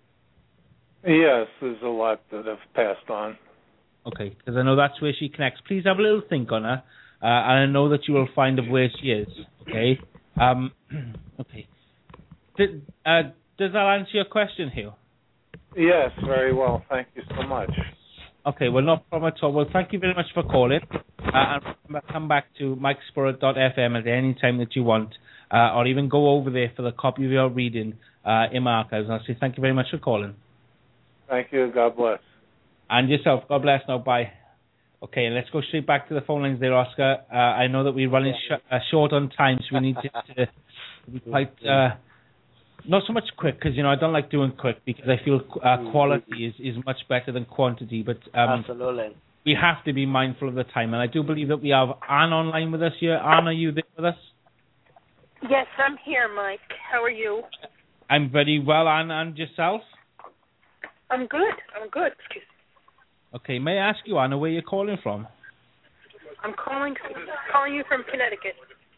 Yes, there's a lot that have passed on.
Okay, because I know that's where she connects. Please have a little think on her, and I know that you will find of where she is. Okay. Okay. Does that answer your question, Hugh?
Yes, very well. Thank you so much.
Okay, well, no problem at all. Well, thank you very much for calling. And come back to MikeSpirit.fm at any time that you want, or even go over there for the copy of your reading in my archives. And I'll say thank you very much for calling.
Thank you. God bless.
And yourself. God bless. Now, bye. Okay, let's go straight back to the phone lines there, Oscar. I know that we're running short on time, so we need to be quite... not so much quick, because, I don't like doing quick, because I feel quality is much better than quantity. But
absolutely.
We have to be mindful of the time. And I do believe that we have Anne online with us here. Anne, are you there with us?
Yes, I'm here, Mike. How are you?
I'm very well, Anne. And yourself?
I'm good. Excuse me.
Okay, may I ask you, Anna, where you're calling from?
I'm calling you from Connecticut.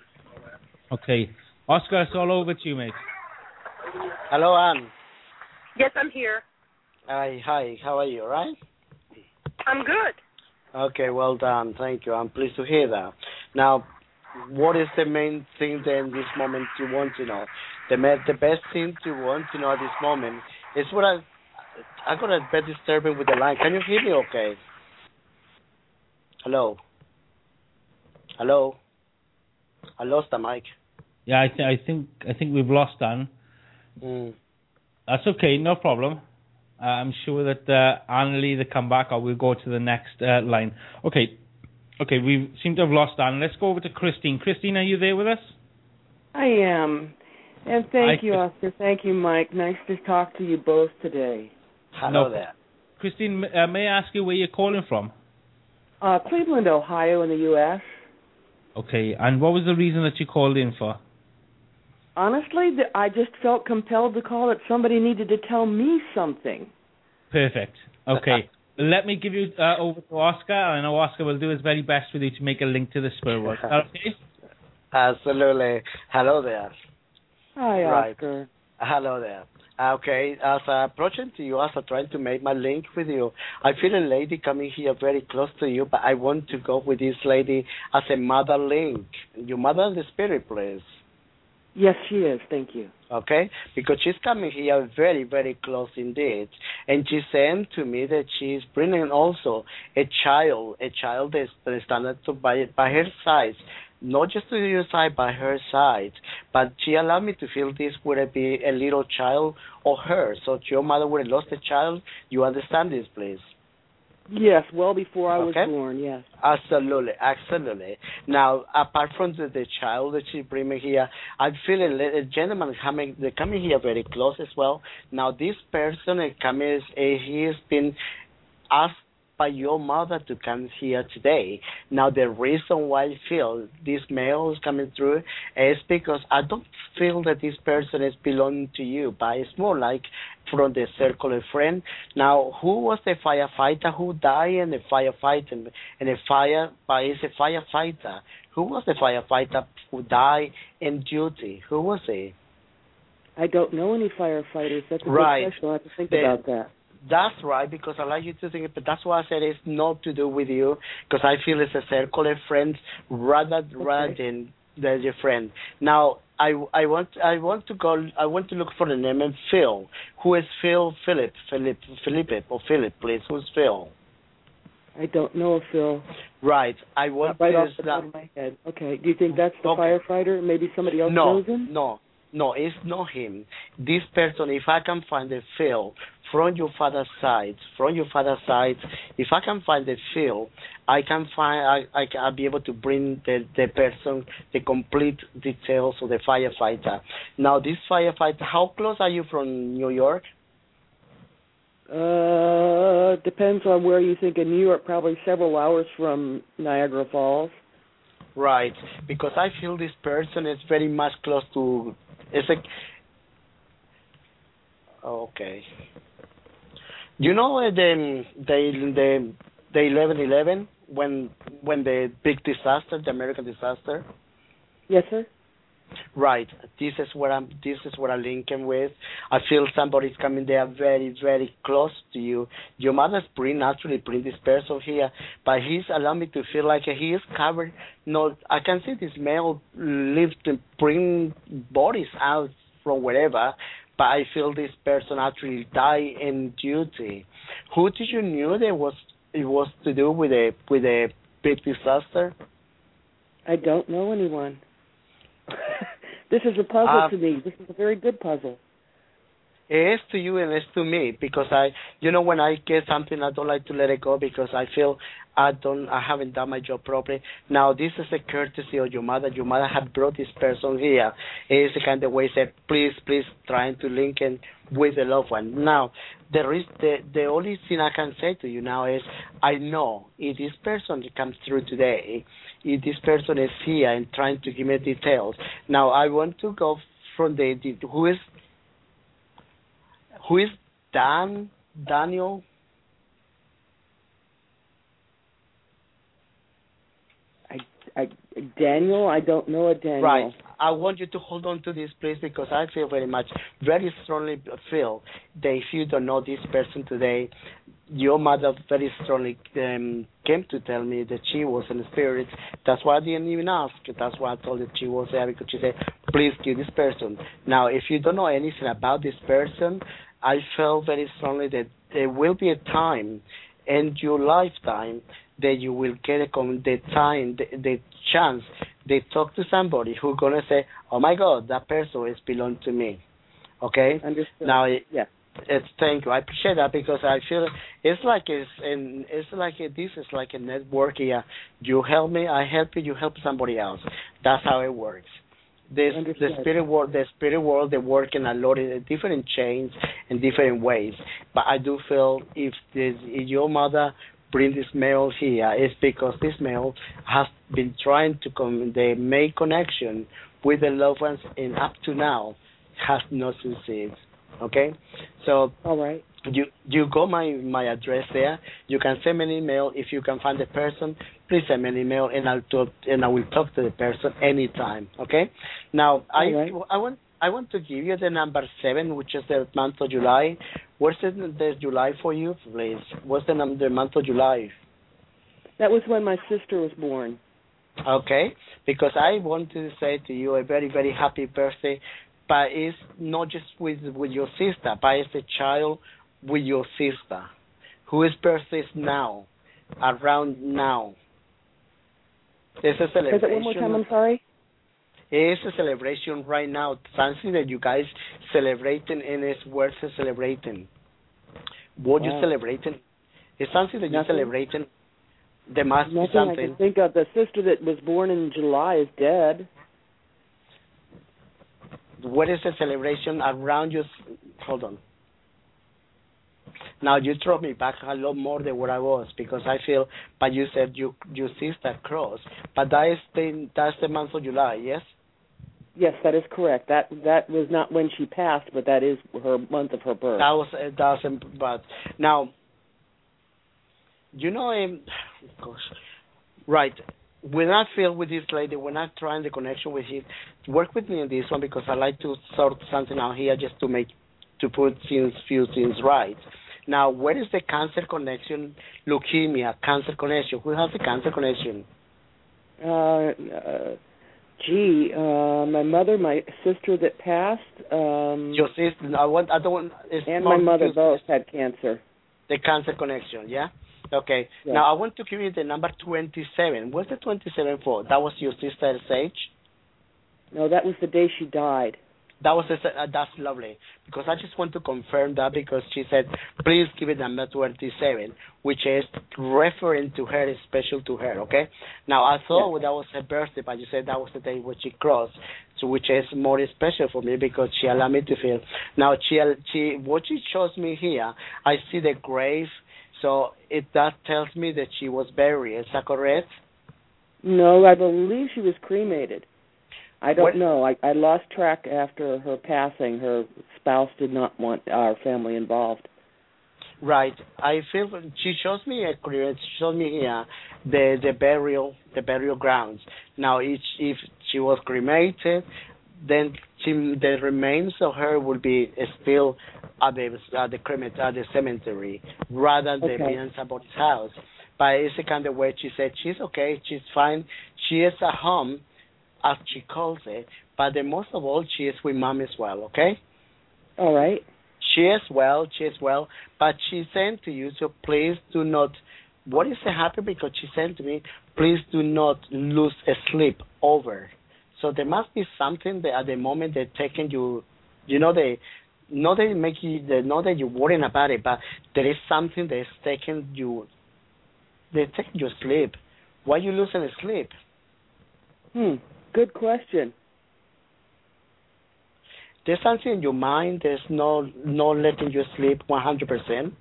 Okay. Oscar, it's all over to you, mate.
Hello, Anne.
Yes, I'm here.
Hi. How are you, right?
I'm good.
Okay, well done. Thank you. I'm pleased to hear that. Now, what is the main thing then this moment you want to know? The best thing you want to know at this moment is what I got a bit disturbing with the line. Can you hear me okay? Hello? I lost the mic.
Yeah, I think we've lost Dan. That's okay, no problem. I'm sure that Anne will either come back or we'll go to the next line. Okay, we seem to have lost Anne. Let's go over to Christine. Christine, are you there with us?
I am. And thank you, Oscar. Thank you, Mike. Nice to talk to you both today.
Hello there.
Christine, may I ask you where you're calling from?
Cleveland, Ohio in the U.S.
Okay, and what was the reason that you called in for?
Honestly, I just felt compelled to call that somebody needed to tell me something.
Perfect. Okay. Let me give you over to Oscar. I know Oscar will do his very best with you to make a link to the spirit world. Okay?
Absolutely. Hello there.
Hi, Oscar.
Hello there. Okay, as I'm approaching to you, as I'm trying to make my link with you, I feel a lady coming here very close to you, but I want to go with this lady as a mother link. Your mother in the spirit, please.
Yes, she is. Thank you.
Okay? Because she's coming here very, very close indeed. And she's saying to me that she's bringing also a child that's standing by her side. Not just to your side, by her side. But she allowed me to feel this would be a little child of her. So your mother would have lost a child. You understand this, please?
Yes, well before I was born, yes.
Absolutely. Now, apart from the child that she bring me here, I feel a gentleman coming here very close as well. Now, this person he has been asked by your mother to come here today. Now, the reason why I feel this mail is coming through is because I don't feel that this person is belonging to you, but it's more like from the circle of friends. Now, who was the firefighter who died in the firefight and the fire? But it's a firefighter. Who was the firefighter who died in duty? Who was he?
I don't know any firefighters. That's a good question. I'll have to think about that.
That's right, because I like you to think, but that's why I said it's not to do with you, because I feel it's a circle of friends rather than your friend. Now, I want to look for the name of Phil. Who is Phil? Philip, please. Who's Phil?
I don't know Phil.
Right. I want
right off the top of my head. Okay. Do you think that's the firefighter? Maybe somebody else knows him?
No, it's not him. This person, if I can find a Phil from your father's side, if I can find a Phil, I'll be able to bring the person, the complete details of the firefighter. Now, this firefighter, how close are you from New York?
Depends on where you think in New York, probably several hours from Niagara Falls. Right,
because I feel this person is very much close to, Okay. You know the 11/11 when the big disaster, the American disaster?
Yes, sir.
Right. This is what I'm linking with. I feel somebody's coming there very, very close to you. Your mother's naturally bring this person here, but he's allowed me to feel like he is covered. No, I can see this male live to bring bodies out from wherever, but I feel this person actually die in duty. Who did you knew that it was to do with a big disaster?
I don't know anyone. This is a puzzle to me. This is a very good puzzle.
It is to you and it's to me because when I get something, I don't like to let it go because I feel I haven't done my job properly. Now, this is a courtesy of your mother. Your mother had brought this person here. It is the kind of way said, please, trying to link in with the loved one. Now, the only thing I can say to you now is, I know if this person comes through today, if this person is here and trying to give me details. Now, I want to go from who is Daniel?
Daniel? I don't know a Daniel.
Right. I want you to hold on to this, please, because I feel very strongly feel that if you don't know this person today, your mother very strongly came to tell me that she was in the spirit. That's why I didn't even ask. That's why I told her she was there, because she said, please give this person. Now, if you don't know anything about this person, I felt very strongly that there will be a time in your lifetime that you will get the chance they talk to somebody who's going to say, oh my God, that person is belong to me. Okay?
Understood.
Now,
yeah.
Thank you. I appreciate that because I feel this is like a network here. You help me, I help you, you help somebody else. That's how it works. The spirit world, they work in a lot of different chains in different ways. But I do feel if your mother bring this male here, it's because this male has been trying to make connection with the loved ones, and up to now has not succeeded. Okay, so
all right.
You got my address there. You can send me an email if you can find the person. Please send me an email, and I will talk to the person anytime. Okay. Now I want to give you the number 7, which is the month of July. What's the July for you, please? What's the month of July?
That was when my sister was born.
Okay, because I want to say to you a very, very happy birthday. But it's not just with your sister, but it's a child with your sister, whose birthday is now, around now. There's a celebration.
Say that one more time, I'm sorry?
It's a celebration right now, something that you guys celebrating and it's worth celebrating. What you celebrating? It's something that you're celebrating. There must be something.
I can think of. The sister that was born in July is dead.
What is the celebration around you? Hold on. Now you throw me back a lot more than what I was because I feel. But you said your sister crossed, but that's the month of July, yes?
Yes, that is correct. That was not when she passed, but that is her month of her birth.
But now, gosh, right. When I feel with this lady, when I'm trying the connection with him, work with me on this one because I like to sort something out here just to put few things right. Now, where is the cancer connection? Leukemia, cancer connection. Who has the cancer connection?
My mother, my sister that passed.
Your sister.
And my mother both had cancer.
The cancer connection, yeah. Okay.
Yes.
Now I want to give you the number 27. What's the 27 for? That was your sister's age?
No, that was the day she died.
That's lovely because I just want to confirm that because she said please give it number 27, which is referring to her, is special to her. Okay. Now I thought that was her birthday, but you said that was the day when she crossed, so which is more special for me because she allowed me to feel. Now what she shows me here, I see the grave. So that tells me that she was buried. Is that correct?
No, I believe she was cremated. I don't know. I lost track after her passing. Her spouse did not want our family involved.
Right. I feel she shows me the burial grounds. Now, if she was cremated, then the remains of her will be still at the cemetery rather than being somebody's house. But it's the kind of way she said she's okay, she's fine, she is at home, as she calls it. But the most of all, she is with Mom as well. Okay.
All right.
She is well, but she sent to you, so please do not, what is happy because she sent to me, please do not lose sleep over. So there must be something that at the moment they're taking you, they make you, they know that you're worrying about it, but there is something that's taking you, they take your sleep. Why are you losing sleep?
Good question.
There's something in your mind that's no letting you sleep 100%.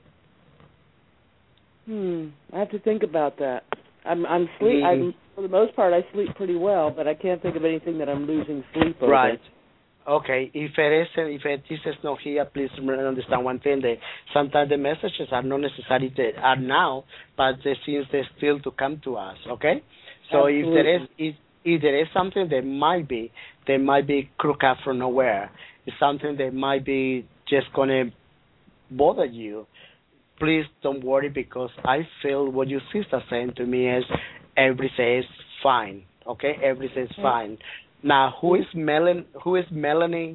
I have to think about that. I'm for the most part, I sleep pretty well, but I can't think of anything that I'm losing sleep over.
Right. Okay. If it is not here, please understand one thing: that sometimes the messages are not necessarily are now, but they seem they still to come to us. Okay. So
Absolutely.
if there is something that might be crook up from nowhere, it's something that might be just gonna bother you. Please don't worry, because I feel what your sister saying to me is everything is fine. Okay, everything is fine. Now, who is Melanie?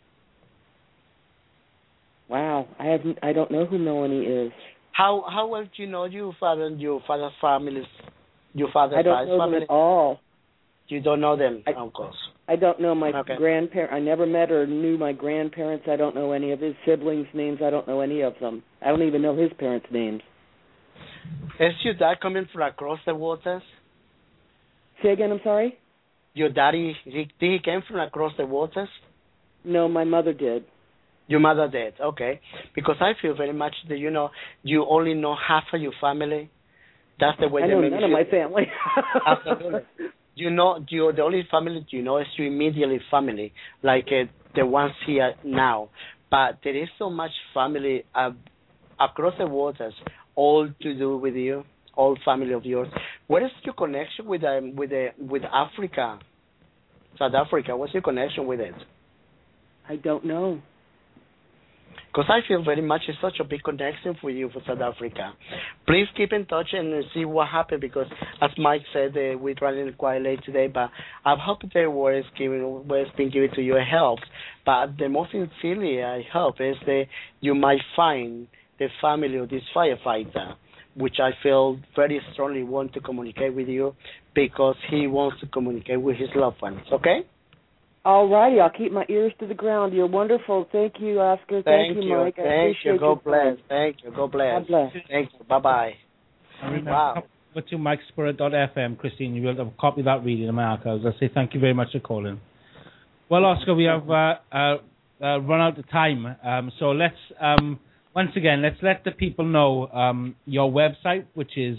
Wow, I don't know who Melanie is.
How well do you know your father's families? Your father's
I don't know
family?
them at all.
You don't know them, of course.
I don't know my grandparents. I never met or knew my grandparents. I don't know any of his siblings' names. I don't know any of them. I don't even know his parents' names.
Is your dad coming from across the waters?
Say again, I'm sorry?
Your daddy, he came from across the waters?
No, my mother did.
Your mother did, okay. Because I feel very much that, you only know half of your family. That's the way
I
they
know
make
none of my family.
Absolutely. The only family you know is your immediate family, like the ones here now. But there is so much family across the waters, all to do with you, all family of yours. What is your connection with Africa, South Africa? What's your connection with it?
I don't know.
Because I feel very much it's such a big connection for you for South Africa. Please keep in touch and see what happened, because as Mike said, we're running quite late today, but I hope the word has been given to you helps. But the most sincerely I hope is that you might find the family of this firefighter, which I feel very strongly want to communicate with you, because he wants to communicate with his loved ones, okay?
All righty, I'll keep my ears to the ground. You're wonderful. Thank you, Oscar. Thank you, Mike.
Thank you. God bless. Thank you. God bless.
God bless.
Thank you. Bye-bye.
Wow. Go to MikeSpirit.fm, Christine. You will have a copy of that reading in my archives. I say thank you very much for calling. Well, Oscar, we have run out of time. So let's, once again, let's let the people know your website, which is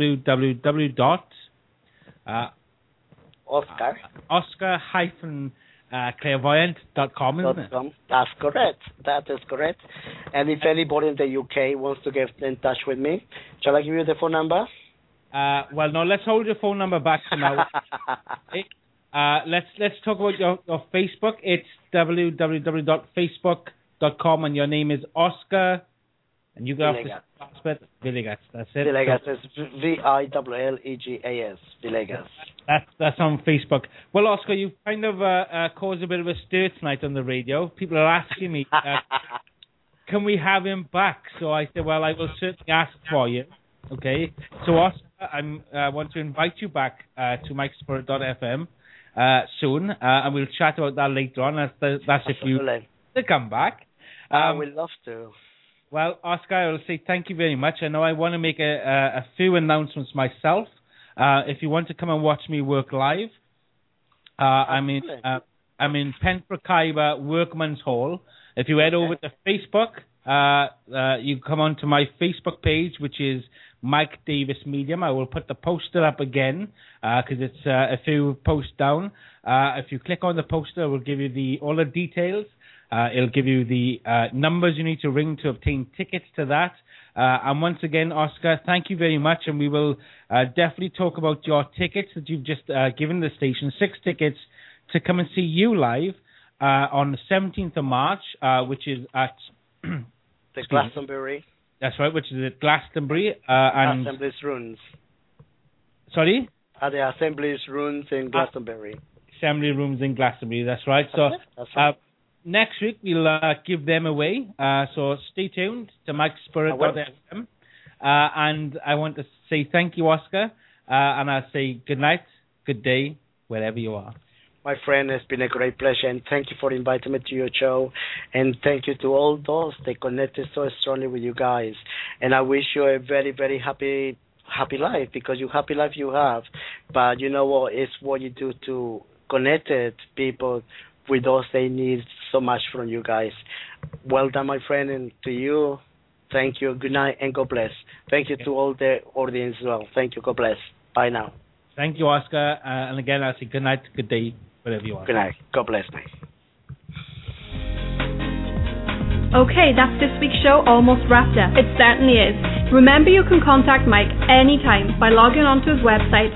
Oscar-clairvoyant.com, isn't it?
That's correct. That is correct. And if anybody in the UK wants to get in touch with me, shall I give you the phone number?
Well, no, let's hold your phone number back for now. Let's talk about your Facebook. It's www.facebook.com, and your name is Oscar. And you go after Villegas. That's it.
Villegas is Villegas. Villegas.
That's on Facebook. Well, Oscar, you've kind of caused a bit of a stir tonight on the radio. People are asking me, can we have him back? So I said, well, I will certainly ask for you. Okay. So, Oscar, I want to invite you back to MikeSpirit.fm soon, and we'll chat about that later on. That's if you to come back.
I would love to.
Well, Oscar, I will say thank you very much. I know I want to make a few announcements myself. If you want to come and watch me work live, I'm in Penfrocaiba Workman's Hall. If you head over to Facebook, you come onto my Facebook page, which is Mike Davis Medium. I will put the poster up again because it's a few posts down. If you click on the poster, it will give you all the details. It'll give you the numbers you need to ring to obtain tickets to that. And once again, Oscar, thank you very much, and we will definitely talk about your tickets that you've just given the station. 6 tickets to come and see you live on the 17th of March, which is at
the Glastonbury.
That's right, which is at Glastonbury. And
Assembly's Ruins.
Sorry?
At the Assembly's Ruins in Glastonbury.
Assembly Rooms in Glastonbury, that's right.
That's right.
Next week, we'll give them away. So stay tuned to MikeSpirit.fm. And I want to say thank you, Oscar. And I'll say good night, good day, wherever you are.
My friend, it's been a great pleasure, and thank you for inviting me to your show. And thank you to all those that connected so strongly with you guys. And I wish you a very, very happy life, because your happy life you have. But you know what? It's what you do to connect people with those they need so much from you guys. Well done, my friend, and to you, thank you. Good night and God bless. Thank you to all the audience as well. Thank you. God bless. Bye now.
Thank you, Oscar. And again, I'll say good night, good day, wherever you are.
Good night. God bless. Bye.
Okay, that's this week's show almost wrapped up. It certainly is. Remember, you can contact Mike anytime by logging onto his website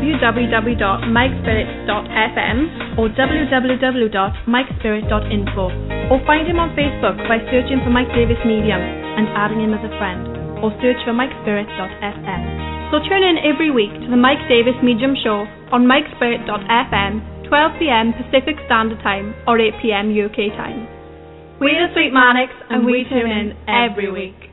www.mikespirit.fm or www.mikespirit.info, or find him on Facebook by searching for Mike Davis Medium and adding him as a friend, or search for mikespirit.fm. So tune in every week to the Mike Davis Medium Show on mikespirit.fm, 12 p.m. Pacific Standard Time or 8 p.m. UK time. We're the Sweet Manics, and we tune in every week.